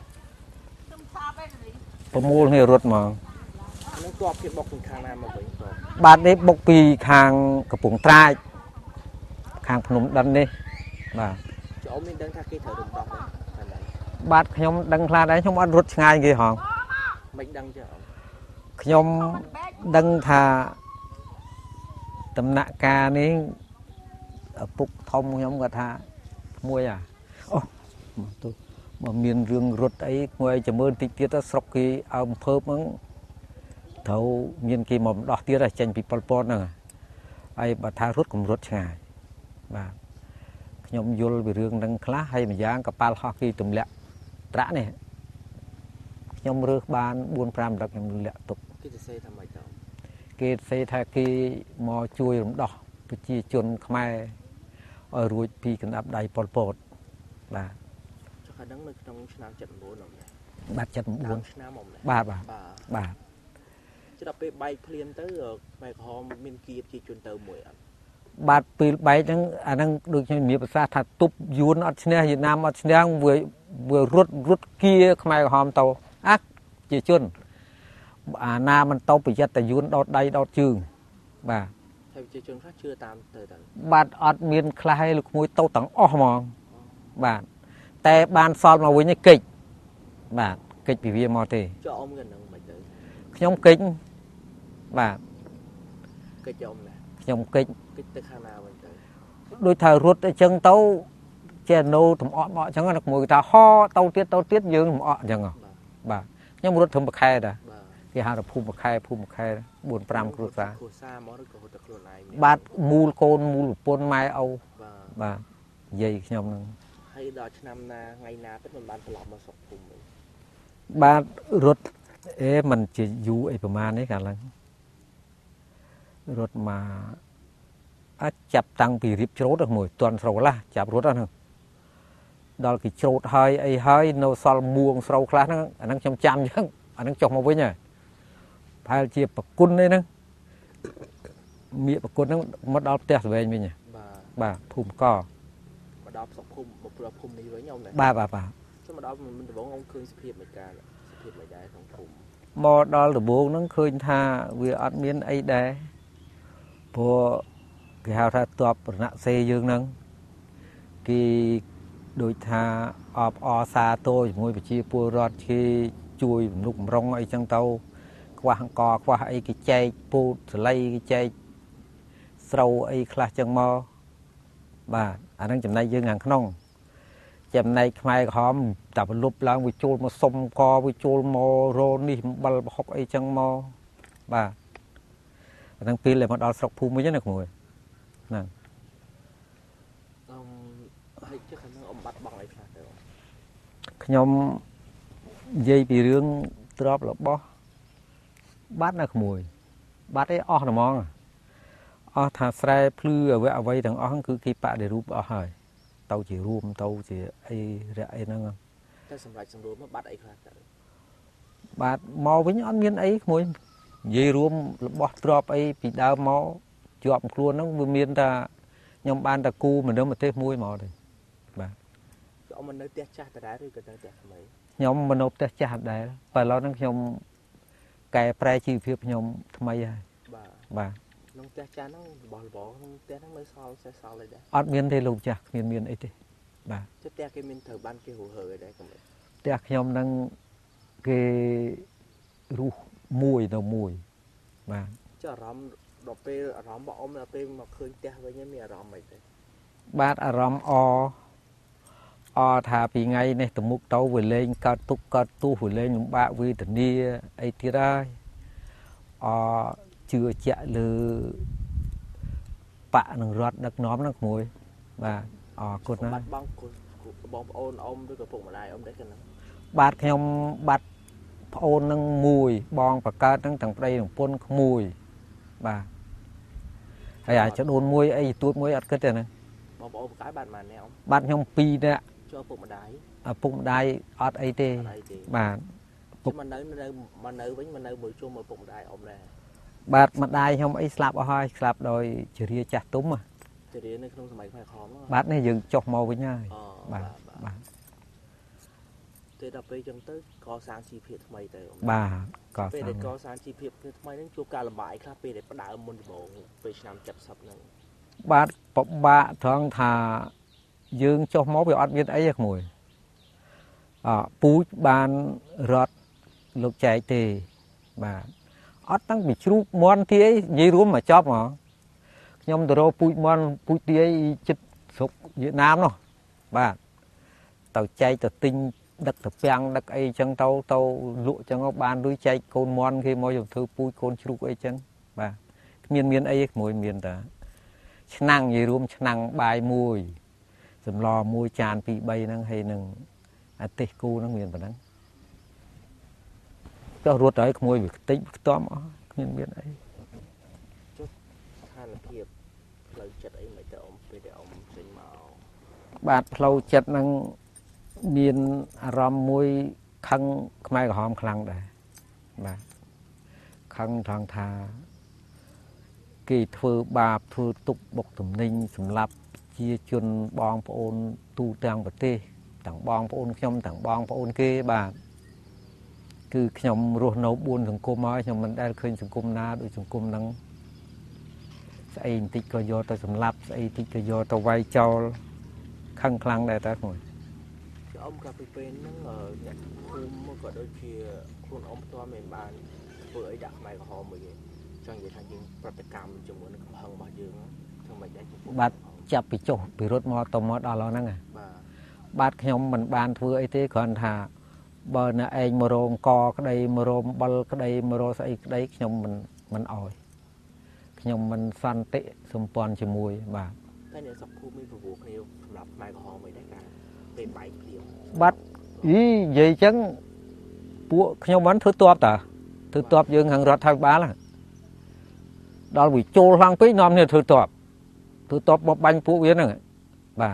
ប្រមូលគ្នារត់មកនឹងតបគេបុកពីខាងណាមកវិញតបបាទនេះបុកពីខាងកំពង់ត្រាចខាងភ្នំដិននេះបាទចូលមានដឹងថាគេត្រូវរំដោះហ្នឹងតែមិនបាទខ្ញុំដឹងខ្លះដែរខ្ញុំអត់រត់ឆ្ងាយគេហងមិនដឹងទេអខ្ញុំដឹងថាដំណាក់កាលនេះឪពុកធំខ្ញុំគាត់ថាមួយអូមកទៅមកមានរឿងរត់អីគួរឲ្យចាំមើលតិចទៀតទៅស្រុកគេអើមភើបហ្នឹងត្រូវមានគេមកដោះទៀតចេញពីប៉ុលពតហ្នឹងហើយបើថារត់កុំរត់ឆ្ងាយបាទខ្ញុំយល់ពីរឿងហ្នឹងខ្លះហើយម្យ៉ាងកប៉ាល់ហោះគេទម្លាក់ត្រាក់នេះខ្ញុំរើសបាន 4-5 ដងខ្ញុំលាក់ទុកគេទៅសេថាម៉េចទៅគេសេថាគេមកជួយរំដោះប្រជាជនខ្មែរឲ្យរួចពីកណ្ដាប់ដៃប៉ុលពតបាទចុះហ្នឹងនៅក្នុងឆ្នាំ79ហ្នឹងបាទ79 ឆ្នាំមកបាទបាទចុះដល់ពេលបែកភ្លាមទៅខ្មែរក្រហមមានគៀបជាជនទៅមួយអត់បាទពេលបែកហ្នឹងអាហ្នឹងដូចខ្ញុំនិយាយភាសាថាទប់យួនអត់ឈ្នះវៀតណាមអត់ឈ្នះវារត់គៀខ្មែរក្រហមទៅជាជនអាណាមិនទៅប្រយ័ត្នតែយួនដោតដៃដោតជើងបាទហើយប្រជាជនខ្លះជឿតាមទៅបាទអត់មានខ្លះឯងលោកមួយទៅទាំងអស់ហ្មងបាទតែបានសល់មកវិញកិច្ចបាទកិច្ចពីវាមកទេចុះអ៊ំក៏នឹងមិនទៅខ្ញុំកិច្ចបាទកិច្ចអ៊ំណាខ្ញុំកិច្ចទៅខាងណាវិញទៅដូចថារត់អញ្ចឹងទៅចេះនៅទំអកមកអញ្ចឹងណាមួយគេថាហោទៅទៀតយើងទំអកអញ្ចឹងបាទខ្ញុំរត់ត្រឹមមួយខែដែរគេហៅថាភូមិមួយខែ 4-5 គ្រួសារគ្រួសារមកឬក៏រត់ទៅខ្លួនឯងបាទមូលកូនមូលប្រពន្ធម៉ែឪបាទនិយាយខ្ញុំហ្នឹងហើយដល់ឆ្នាំណាថ្ងៃណាទៅមិនបានត្រឡប់មកស្រុកភូមិវិញបាទរត់មិនជាយូរអីប្រហែលនេះកាលហ្នឹងរត់មកអាចចាប់តាំងពីរៀបច្រូតមួយតន់ស្រូវឡាចាប់រត់ហ្នឹងដល់គេច្រូតហើយអីហើយនៅសល់មួងស្រូវខ្លះហ្នឹងអាហ្នឹងខ្ញុំចាំអញ្ចឹងអាហ្នឹងចុះមកវិញហើយប្រហែលជាប្រគុណនេះហ្នឹងមៀកប្រគុណហ្នឹងមកដល់ផ្ទះស្វែងវិញបាទភូមិកមកដល់ស្រុកភូមិមកព្រោះភូមិនេះវិញអ៊ំណាបាទចុះមកដល់មិនដំបងអ៊ំឃើញសភាពមិនការសភាពមិនដែរក្នុងភូមិមកដល់ដំបងហ្នឹងឃើញថាវាអត់មានអីដែរព្រោះគេហៅថាតបរណសេយើងហ្នឹងគេដូចថាអបអសាទរជាមួយប្រជាពលរដ្ឋគេជួយរំលឹកបំរុងអីចឹងទៅខ្វះអង្គខ្វះអីគេចែកពូតសលៃគេចែកស្រូវអីខ្លះចឹងមកបាទអាហ្នឹងចំណែកយើងខាងក្នុងចំណែកខ្មែរក្រហមតែប្រលប់ឡើងវាចូលមកសុំកវាចូលមករនេះអំបិលប្រហុកអីចឹងមកបាទអាហ្នឹងពេលមកដល់ស្រុកភូមិវិញណាក្មួយហ្នឹងហើយចុះខាងហ្នឹងអ៊ំបាត់បង់អីខ្លះទៅខ្ញុំនិយាយពីរឿងទ្របរបស់បាត់ណាក្មួយបាត់អីអស់ហ្មងអស់ថាស្រែភ្លឺអ្វីទាំងអស់គឺគេបដិរូបអស់ហើយទៅជារួមទៅជាអីរយៈអីហ្នឹងតែសម្រាប់សម្រួលមកបាត់អីខ្លះទៅបាទមកវិញអត់មានអីក្មួយនិយាយរួមរបស់ទ្របអីពីដើមមកជាប់ខ្លួនហ្នឹងវាមានតែខ្ញុំបានតែគូមនុស្សប្រទេសមួយមកទេបាទអ៊ំមិននៅផ្ទះចាស់ដដែលឬក៏នៅផ្ទះថ្មីខ្ញុំមកនៅផ្ទះចាស់ដដែលបើឥឡូវហ្នឹងខ្ញុំកែប្រែជីវភាពខ្ញុំថ្មីហើយបាទក្នុងផ្ទះចាស់ហ្នឹងរបស់របរក្នុងផ្ទះហ្នឹងនៅសល់សេះសល់អីដែរអត់មានទេលោកចាស់គ្មានអីទេបាទចុះផ្ទះគេមានត្រូវបានគេហៅអីដែរកំឡុងផ្ទះខ្ញុំហ្នឹងគេរុះមួយទៅមួយបាទចុះអារម្មណ៍ដល់ពេលអារម្មណ៍របស់អ៊ំដល់ពេលមកឃើញផ្ទះវិញមានអារម្មណ៍មិនទេបាទអារម្មណ៍អថាពីថ្ងៃនេះទៅមុខទៅវាលេងកើតទុកកើតទោសវាលេងលំបាកវេទនាអីទៀតហើយជឿជាក់លើបាក់នឹងរត់ដឹកនាំហ្នឹងក្មួយបាទអរគុណណាស់បងប្អូនអ៊ំឬក៏ពុកម្ដាយអ៊ំដែរគឺហ្នឹងបាទខ្ញុំបាត់ប្អូននឹងមួយបងបកើតហ្នឹងទាំងប្តីទាំងប្រពន្ធក្មួយបាទហើយអាចដូនមួយអីទួតមួយអត់គិតទេហ្នឹងបងប្អូនបកើតបាត់ម៉ាននេះអ៊ំបាទខ្ញុំ2នាក់ចូលពុកម្ដាយអត់អីទេបាទពុកមកនៅវិញមកនៅមួយជុំមកពុកម្ដាយអ៊ំដែរបាទម្ដាយខ្ញុំអីស្លាប់អស់ហើយស្លាប់ដោយជារាចាស់ទុំជារានៅក្នុងសម័យខ្មែរក្រហមបាទនេះយើងចុះមកវិញហើយបាទទេដល់ពេលចឹងទៅកសាងជីវភាពថ្មីទៅបាទពេលដែលកសាងជីវភាពថ្មីហ្នឹងជួបការលំបាកអីខ្លះពេលដែលផ្ដើមមុនដំបូងពេលឆ្នាំ70ហ្នឹងបាទពិបាកត្រង់ថាយើងចុះមកវាអត់មានអីទេក្មួយពូជបានរត់លោកចែកទេបាទអត់តាំងពីជ្រូកមន់ទីអីនិយាយរួមមកចប់ហ៎ខ្ញុំទៅរកពូជមន់ពូជទីអីចិត្តស្រុកវៀតណាមនោះបាទទៅចែកទៅទិញដឹកទៅពាំងដឹកអីចឹងទៅលក់ចឹងបានលុយចែកកូនមន់គេមកយកធ្វើពូជកូនជ្រូកអីចឹងបាទគ្មានអីក្មួយមានតែឆ្នាំងនិយាយរួមឆ្នាំងបាយមួយសម្លមួយចាន2 3ហ្នឹងហើយនឹងអាទេសគូហ្នឹងមានប៉ុណ្ណឹងចុះរត់ហើយក្មួយវាខ្ទេចខ្ទាំអស់គ្មានអីចុះស្ថានភាពផ្លូវចិត្តអីមិនទៅអ៊ំពេលដែលអ៊ំចេញមកបាទផ្លូវចិត្តហ្នឹងមានអារម្មណ៍មួយខឹងខ្មែរក្រហមខ្លាំងដែរបាទខឹងថងថាគេធ្វើបាបធ្វើទុកបុកទំនិញសម្រាប់ជាជនបងប្អូនទូទាំងប្រទេសទាំងបងប្អូនខ្ញុំទាំងបងប្អូនគេបាទគឺខ្ញុំរស់នៅ4សង្គមហើយខ្ញុំមិនដែលឃើញសង្គមណាដូចសង្គមហ្នឹងស្អីបន្តិចក៏យកទៅសម្លាប់ស្អីបន្តិចក៏យកទៅវាយចោលខឹងខ្លាំងដែរតើខ្ញុំអ៊ំកាលពីពេលហ្នឹងអ្នកភូមិក៏ដូចជាខ្លួនអ៊ំផ្ទាល់មិនបានធ្វើអីដាក់ខ្មែរក្រហមមួយទេចង់និយាយថាយើងប្រតិកម្មជាមួយនឹងកំហឹងរបស់យើងធ្វើមិនដែរបាទចាប់ពីចុះពីរត់មកទៅមកដល់ហ្នឹងបាទខ្ញុំមិនបានធ្វើអីទេគ្រាន់ថាបើអ្នកឯងមករោងកក្តីមករោមបលក្តីមករោស្អីក្តីខ្ញុំមិនអោយខ្ញុំមិនសន្តិសម្ព័ន្ធជាមួយបាទតែអ្នកសពភូមិមានប្រវោគ្នាសម្រាប់ខ្មែរក្រហមអីដែរការពេលបែកភ្លាមបាទនិយាយចឹងពួកខ្ញុំមិនធ្វើតបតាធ្វើតបយើងខាងរដ្ឋាភិបាលដល់វាចូលខ្លាំងពេកនាំគ្នាធ្វើតបបបាញ់ពួកវាហ្នឹងបាទ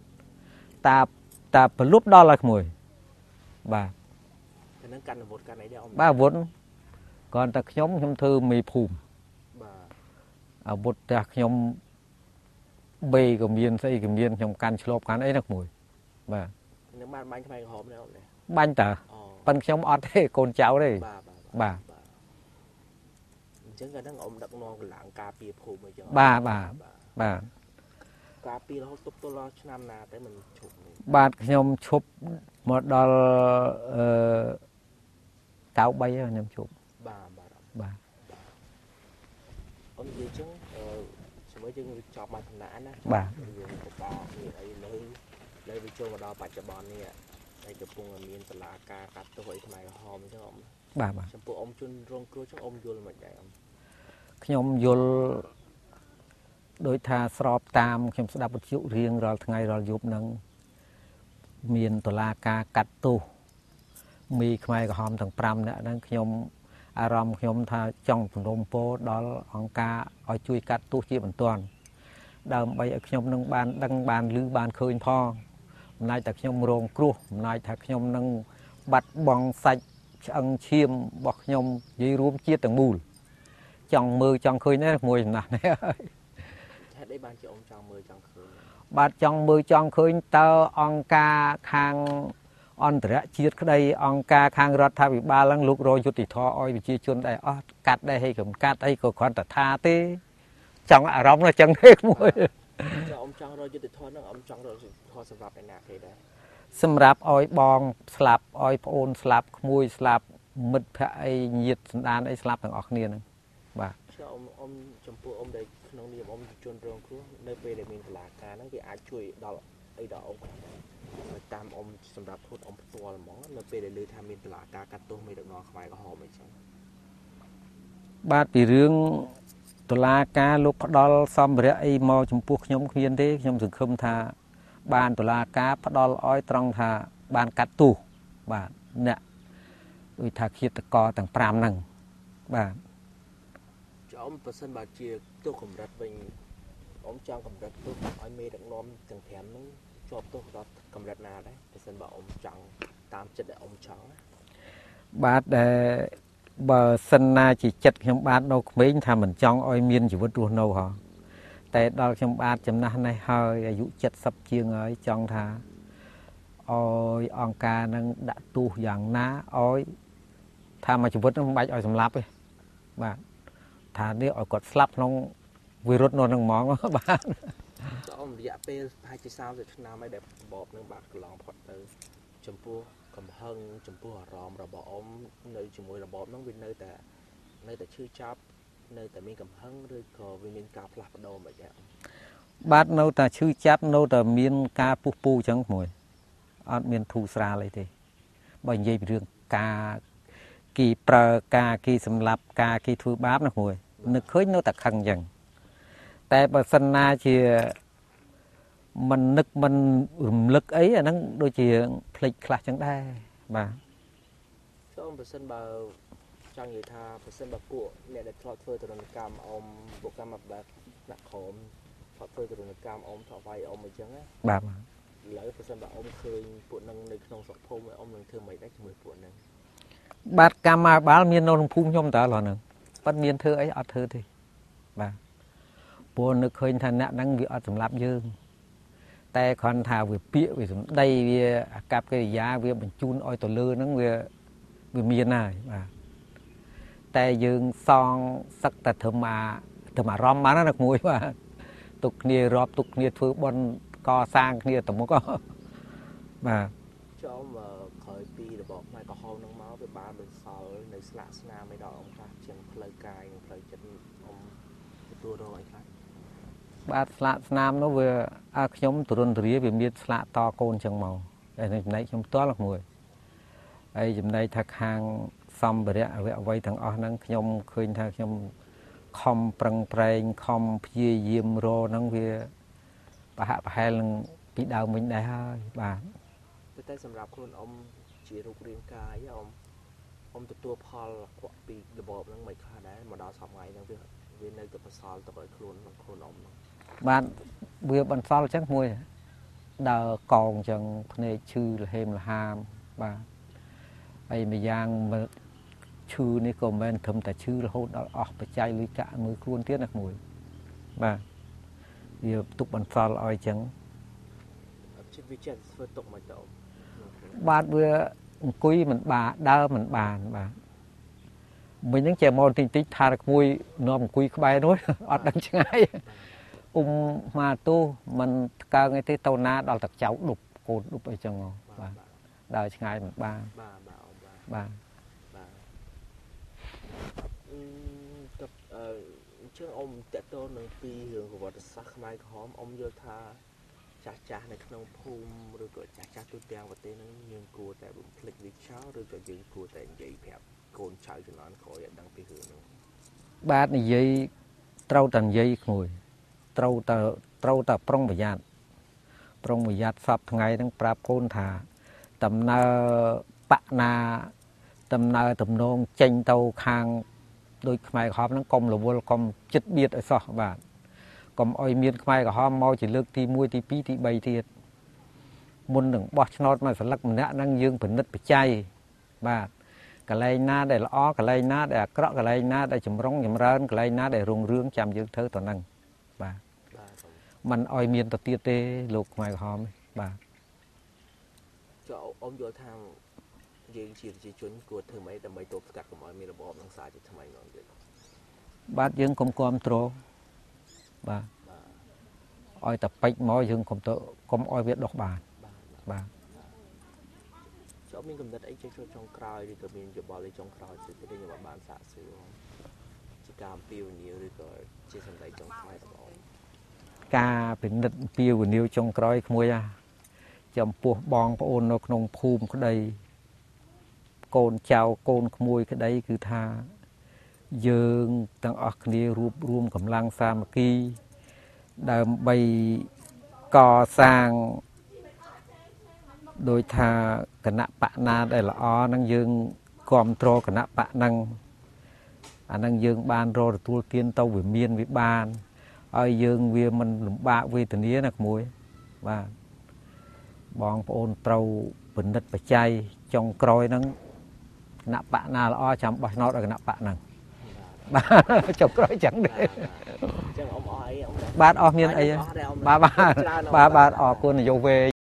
តាប្រលប់ដល់ហើយក្មួយបាទហ្នឹងកាន់អាវុធកាន់អីដែរអ៊ំបាទអាវុធគ្រាន់តែខ្ញុំធ្វើមេភូមិបាទអាវុធតែខ្ញុំបេក៏មានស្អីក៏មានខ្ញុំកាន់ឆ្លប់កាន់អីណាក្មួយបាទនឹងបានបាញ់ខ្មែរក្រហមដែរអ៊ំបាញ់តើប៉ិនខ្ញុំអត់ទេកូនចៅទេបាទអញ្ចឹងក៏ហ្នឹងអ៊ំដឹកនាំកម្លាំងការពារភូមិអីចឹងបាទការពាររហូតទល់ឆ្នាំណាតែមិនឈប់បាទខ្ញុំឈប់មកដល់93ខ្ញុំជប់បាទអ៊ំនិយាយចឹងសម្រាប់យើងចប់មកឋានៈណាបាទយើងពិបាកមានអីលើវាចូលមកដល់បច្ចុប្បន្ននេះហើយកំពុងមានតឡាការកាត់ទោសអីខ្មែរក្រហមអញ្ចឹងអ៊ំបាទចំពោះអ៊ំជនរងគ្រោះចឹងអ៊ំយល់មិនដែរអ៊ំខ្ញុំយល់ដោយថាស្របតាមខ្ញុំស្ដាប់វិទ្យុរៀងរាល់ថ្ងៃរាល់យប់ហ្នឹងមានតឡាការកាត់ទោសមីខ្មែរក្រហមទាំង5នាក់ហ្នឹងខ្ញុំអារម្មណ៍ខ្ញុំថាចង់ជំនុំពោដល់អង្គការឲ្យជួយកាត់ទោសជាបន្ទាន់ដើម្បីឲ្យខ្ញុំនឹងបានដឹងបានឮបានឃើញផងអំណាចតែខ្ញុំរងគ្រោះអំណាចថាខ្ញុំនឹងបាត់បង់សាច់ឆ្អឹងឈាមរបស់ខ្ញុំនិយាយរួមជាតិទាំងមូលចង់មើលចង់ឃើញនេះមួយចំណាស់នេះហើយហេតុអីបានជាអ៊ំចង់មើលចង់ឃើញបាទចង់មើលចង់ឃើញតើអង្គការខាងអន្តរជាតិក្តីអង្គការខាងរដ្ឋាភិបាលហ្នឹងលោករយយុទ្ធធរឲ្យប្រជាជនដែរអស់កាត់ដែរហើយកុំកាត់អីក៏គ្រាន់តែថាទេចង់អារម្មណ៍ចឹងទេមួយចង់អ៊ំចង់រយយុទ្ធធរហ្នឹងអ៊ំចង់រយយុទ្ធធរសម្រាប់ឯណាគេដែរសម្រាប់ឲ្យបងស្លាប់ឲ្យប្អូនស្លាប់ក្មួយស្លាប់មិត្តភ័ក្តិអីញាតិសន្តានអីស្លាប់ទាំងអស់គ្នាហ្នឹងបាទអ ôngចំពោះôngដែលក្នុងនាមôngជនរងគ្រោះនៅពេលដែលមានតឡាការហ្នឹងគេអាចជួយដល់អីដល់ôngតាមôngសម្រាប់ខ្លួនôngផ្ទាល់ហ្មងនៅពេលដែលលើថាមានតឡាការកាត់ទោសមេដឹកនាំខ្មែរក្រហមអីចឹងបាទពីរឿងតុលាការលោកផ្ដល់សម្ភារៈអីមកចំពោះខ្ញុំគ្មានទេខ្ញុំសង្ឃឹមថាបានតុលាការផ្ដល់ឲ្យត្រង់ថាបានកាត់ទោសបាទអ្នកដូចថាឃាតករទាំង5ហ្នឹងបាទ ông ប្រសិនបើជាទោសកម្រិតវិញôngចង់កម្រិតទោសឲ្យមេដឹកនាំទាំង5ហ្នឹងជាប់ទោសដល់កម្រិតណាដែរប្រសិនបើôngចង់តាមចិត្តដែលôngចង់បាទបើសិនណាជាចិត្តខ្ញុំបាទនៅក្មេងថាមិនចង់ឲ្យមានជីវិតរស់នៅហ៎តែដល់ខ្ញុំបាទចំណាស់នេះហើយអាយុ70ជាងហើយចង់ថាឲ្យអង្គការនឹងដាក់ទោសយ៉ាងណាឲ្យថាមកជីវិតមិនបាច់ឲ្យសម្លាប់ទេបាទថានេះឲ្យគាត់ស្លាប់ក្នុងវិរុទ្ធនៅនឹងហ្មងបាទ ông រយៈពេលប្រហែលជា30ឆ្នាំហើយដែលរបបនឹងបាទកន្លងផុតទៅចំពោះកំហឹងចំពោះអារម្មណ៍របស់ôngនៅជាមួយរបបហ្នឹងវានៅតែឈឺចាប់នៅតែមានកំហឹងឬក៏វាមានការផ្លាស់ប្ដូរមិនដែរបាទនៅតែឈឺចាប់នៅតែមានការពុះពូអញ្ចឹងមួយអត់មានធូរស្រាលអីទេបើនិយាយពីរឿងការគេប្រើការគេសម្លាប់ការគេធ្វើបាបណាមួយនឹកឃើញនៅតែខឹងអញ្ចឹងតែបើសិនណាជាមិននឹកមិនរំលឹកអីអាហ្នឹងដូចជាភ្លេចខ្លះចឹងដែរបាទសូមប្រសិនបើចង់និយាយថាប្រសិនបើពួកអ្នកដែលធ្លាប់ធ្វើទរណកម្មអមពួកកម្មបែបដាក់ក្រមធ្លាប់ធ្វើទរណកម្មអមថោវាយអមអញ្ចឹងណាបាទឥឡូវប្រសិនបើអមឃើញពួកនឹងនៅក្នុងស្រុកភូមិអមនឹងធ្វើមិនដែរជាមួយពួកនឹងបាទកម្មាភិបាលមាននៅក្នុងភូមិខ្ញុំតើឥឡូវហ្នឹងប៉ិតមានធ្វើអីអត់ធ្វើទេបាទព្រោះនឹកឃើញថាអ្នកហ្នឹងវាអត់សម្លាប់យើងតែគ្រាន់ថាវាពាក្យវាសម្ដីវាអាកប្បកិរិយាវាបញ្ជូនឲ្យទៅលើហ្នឹងវាមានហើយបាទតែយើងសងសឹកតែត្រឹមអារម្មណ៍បានណាមួយបាទទុកគ្នារាប់ទុកគ្នាធ្វើបន់កសាងគ្នាទៅមុខបាទចូលក្រោយពីរបបខ្មែរក្រហមនឹងមកវាបានបន្សល់នៅស្លាកស្នាមឯដល់អង្គខ្លះជាងផ្លូវកាយនិងផ្លូវចិត្តទទួលរងអីខ្លះបាទស្លាកស្នាមនោះវាខ្ញុំទរុនទរាវាមានស្លាកតកូនចឹងមកតែចំណែកខ្ញុំផ្ទាល់មួយហើយចំណែកថាខាងសម្ភារៈអ្វីទាំងអស់ហ្នឹងខ្ញុំឃើញថាខ្ញុំខំប្រឹងប្រែងខំព្យាយាមរហ្នឹងវាប្រហាក់ប្រហែលនឹងពីដើមវិញដែរហើយបាទតែសម្រាប់ខ្លួនអ៊ំជារូបរាងកាយអ៊ំទទួលផលខ្វក់ពីរបបហ្នឹងមិនខ្លះដែរមកដល់សប្តាហ៍ហ្នឹងវានៅតែបន្សល់ទៅឲ្យខ្លួនអ៊ំហ្នឹងបាទវាបន្សល់អញ្ចឹងមួយដើរកងអញ្ចឹងភ្នែកឈឺលហេមលហាមបាទហើយម្យ៉ាងឈឺនេះក៏មិនមែនត្រឹមតែឈឺរហូតដល់អស់បច្ច័យលុយកាក់មើលខ្លួនទៀតណាមួយបាទវាទុកបន្សល់ឲ្យអញ្ចឹងចិត្តវាចេះធ្វើទុកមកទៅបាទវាអង្គុយមិនបានដើរមិនបានបាទមិញហ្នឹងចេះមកតិចតិចថាក្មួយនាំអង្គុយក្បែរនោះអត់ដឹងឆ្ងាយមកទូមិនកើងអីទេទៅណាដល់តែចៅដប់កូនដប់អីចឹងបាទដើរឆ្ងាយមិនបានបាទអញ្ចឹងអ៊ំតេតូននឹងពីរឿងប្រវត្តិសាស្ត្រខ្មែរក្រហមអ៊ំយល់ថាចាស់នៅក្នុងភូមិឬក៏ចាស់ទូទាំងប្រទេសហ្នឹងយើងគួរតែបំភ្លេចវាចោលឬក៏យើងគួរតែនិយាយប្រាប់កូនចៅជំនាន់ក្រោយឲ្យដឹងពីរឿងហ្នឹងបាទនិយាយត្រូវតែនិយាយក្មួយត្រូវតែប្រុងប្រយ័ត្នសពថ្ងៃហ្នឹងប្រាប់កូនថាដំណើរបកណាដំណើរទំនងចេញទៅខាងដូចខ្មែរក្រហមហ្នឹងកុំរវល់កុំចិត្តបៀតឲ្យសោះបាទកុំឲ្យមានខ្មែរក្រហមមកជាលើកទី1ទី2ទី3ទៀតមុននឹងបោះឆ្នោតមកស្លឹកម្នាក់ហ្នឹងយើងពិនិត្យបច្ច័យបាទកន្លែងណាដែលល្អកន្លែងណាដែលអាក្រក់កន្លែងណាដែលចម្រុងចម្រើនកន្លែងណាដែលរុងរឿងចាំយើងធ្វើទៅហ្នឹងបាទมันឲ្យមានទៅទៀតទេលោកខ្មែរក្រហមបាទចូលអ៊ំយល់ថាយើងជាប្រជាជនគួរធ្វើម៉េចដើម្បីទប់ស្កាត់កុំឲ្យមានរបបនឹងសារជាថ្មីនោះទៀតបាទយើងកុំគ្រប់គ្រងបាទឲ្យតែពេចមកយើងកុំឲ្យវាដុសបានបាទចូលមានកំណត់អីចូលចុងក្រោយឬក៏មានយោបល់អីចុងក្រោយទៀតខ្ញុំបានសាកសួរជាការអំពីវនីឬក៏ជាសម្ដីចុងក្រោយបងការពិនិត្យពីវនីវចុងក្រោយក្មួយចំពោះបងប្អូននៅក្នុងភូមិក្តីកូនចៅកូនក្មួយក្តីគឺថាយើងទាំងអស់គ្នារួបរวมកម្លាំងសាមគ្គីដើម្បីកសាងដោយថាគណៈបកណាដែលល្អហ្នឹងយើងគ្រប់គ្រងគណៈបកហ្នឹងអាហ្នឹងយើងបានរកទទួលទានទៅវាមានវាបានហើយយើងវាមិនលំបាកវេទនាណាក្មួយបាទបងប្អូនត្រូវពិនិត្យបច្ច័យចុងក្រោយហ្នឹងគណៈបកណាល្អចាំបោះឆ្នោតឲ្យគណៈបកហ្នឹងបាទចុងក្រោយចឹងដែរចឹងអ៊ំអស់អីអ៊ំបាទអស់មានអីបាទបាទអរគុណនយោបាយ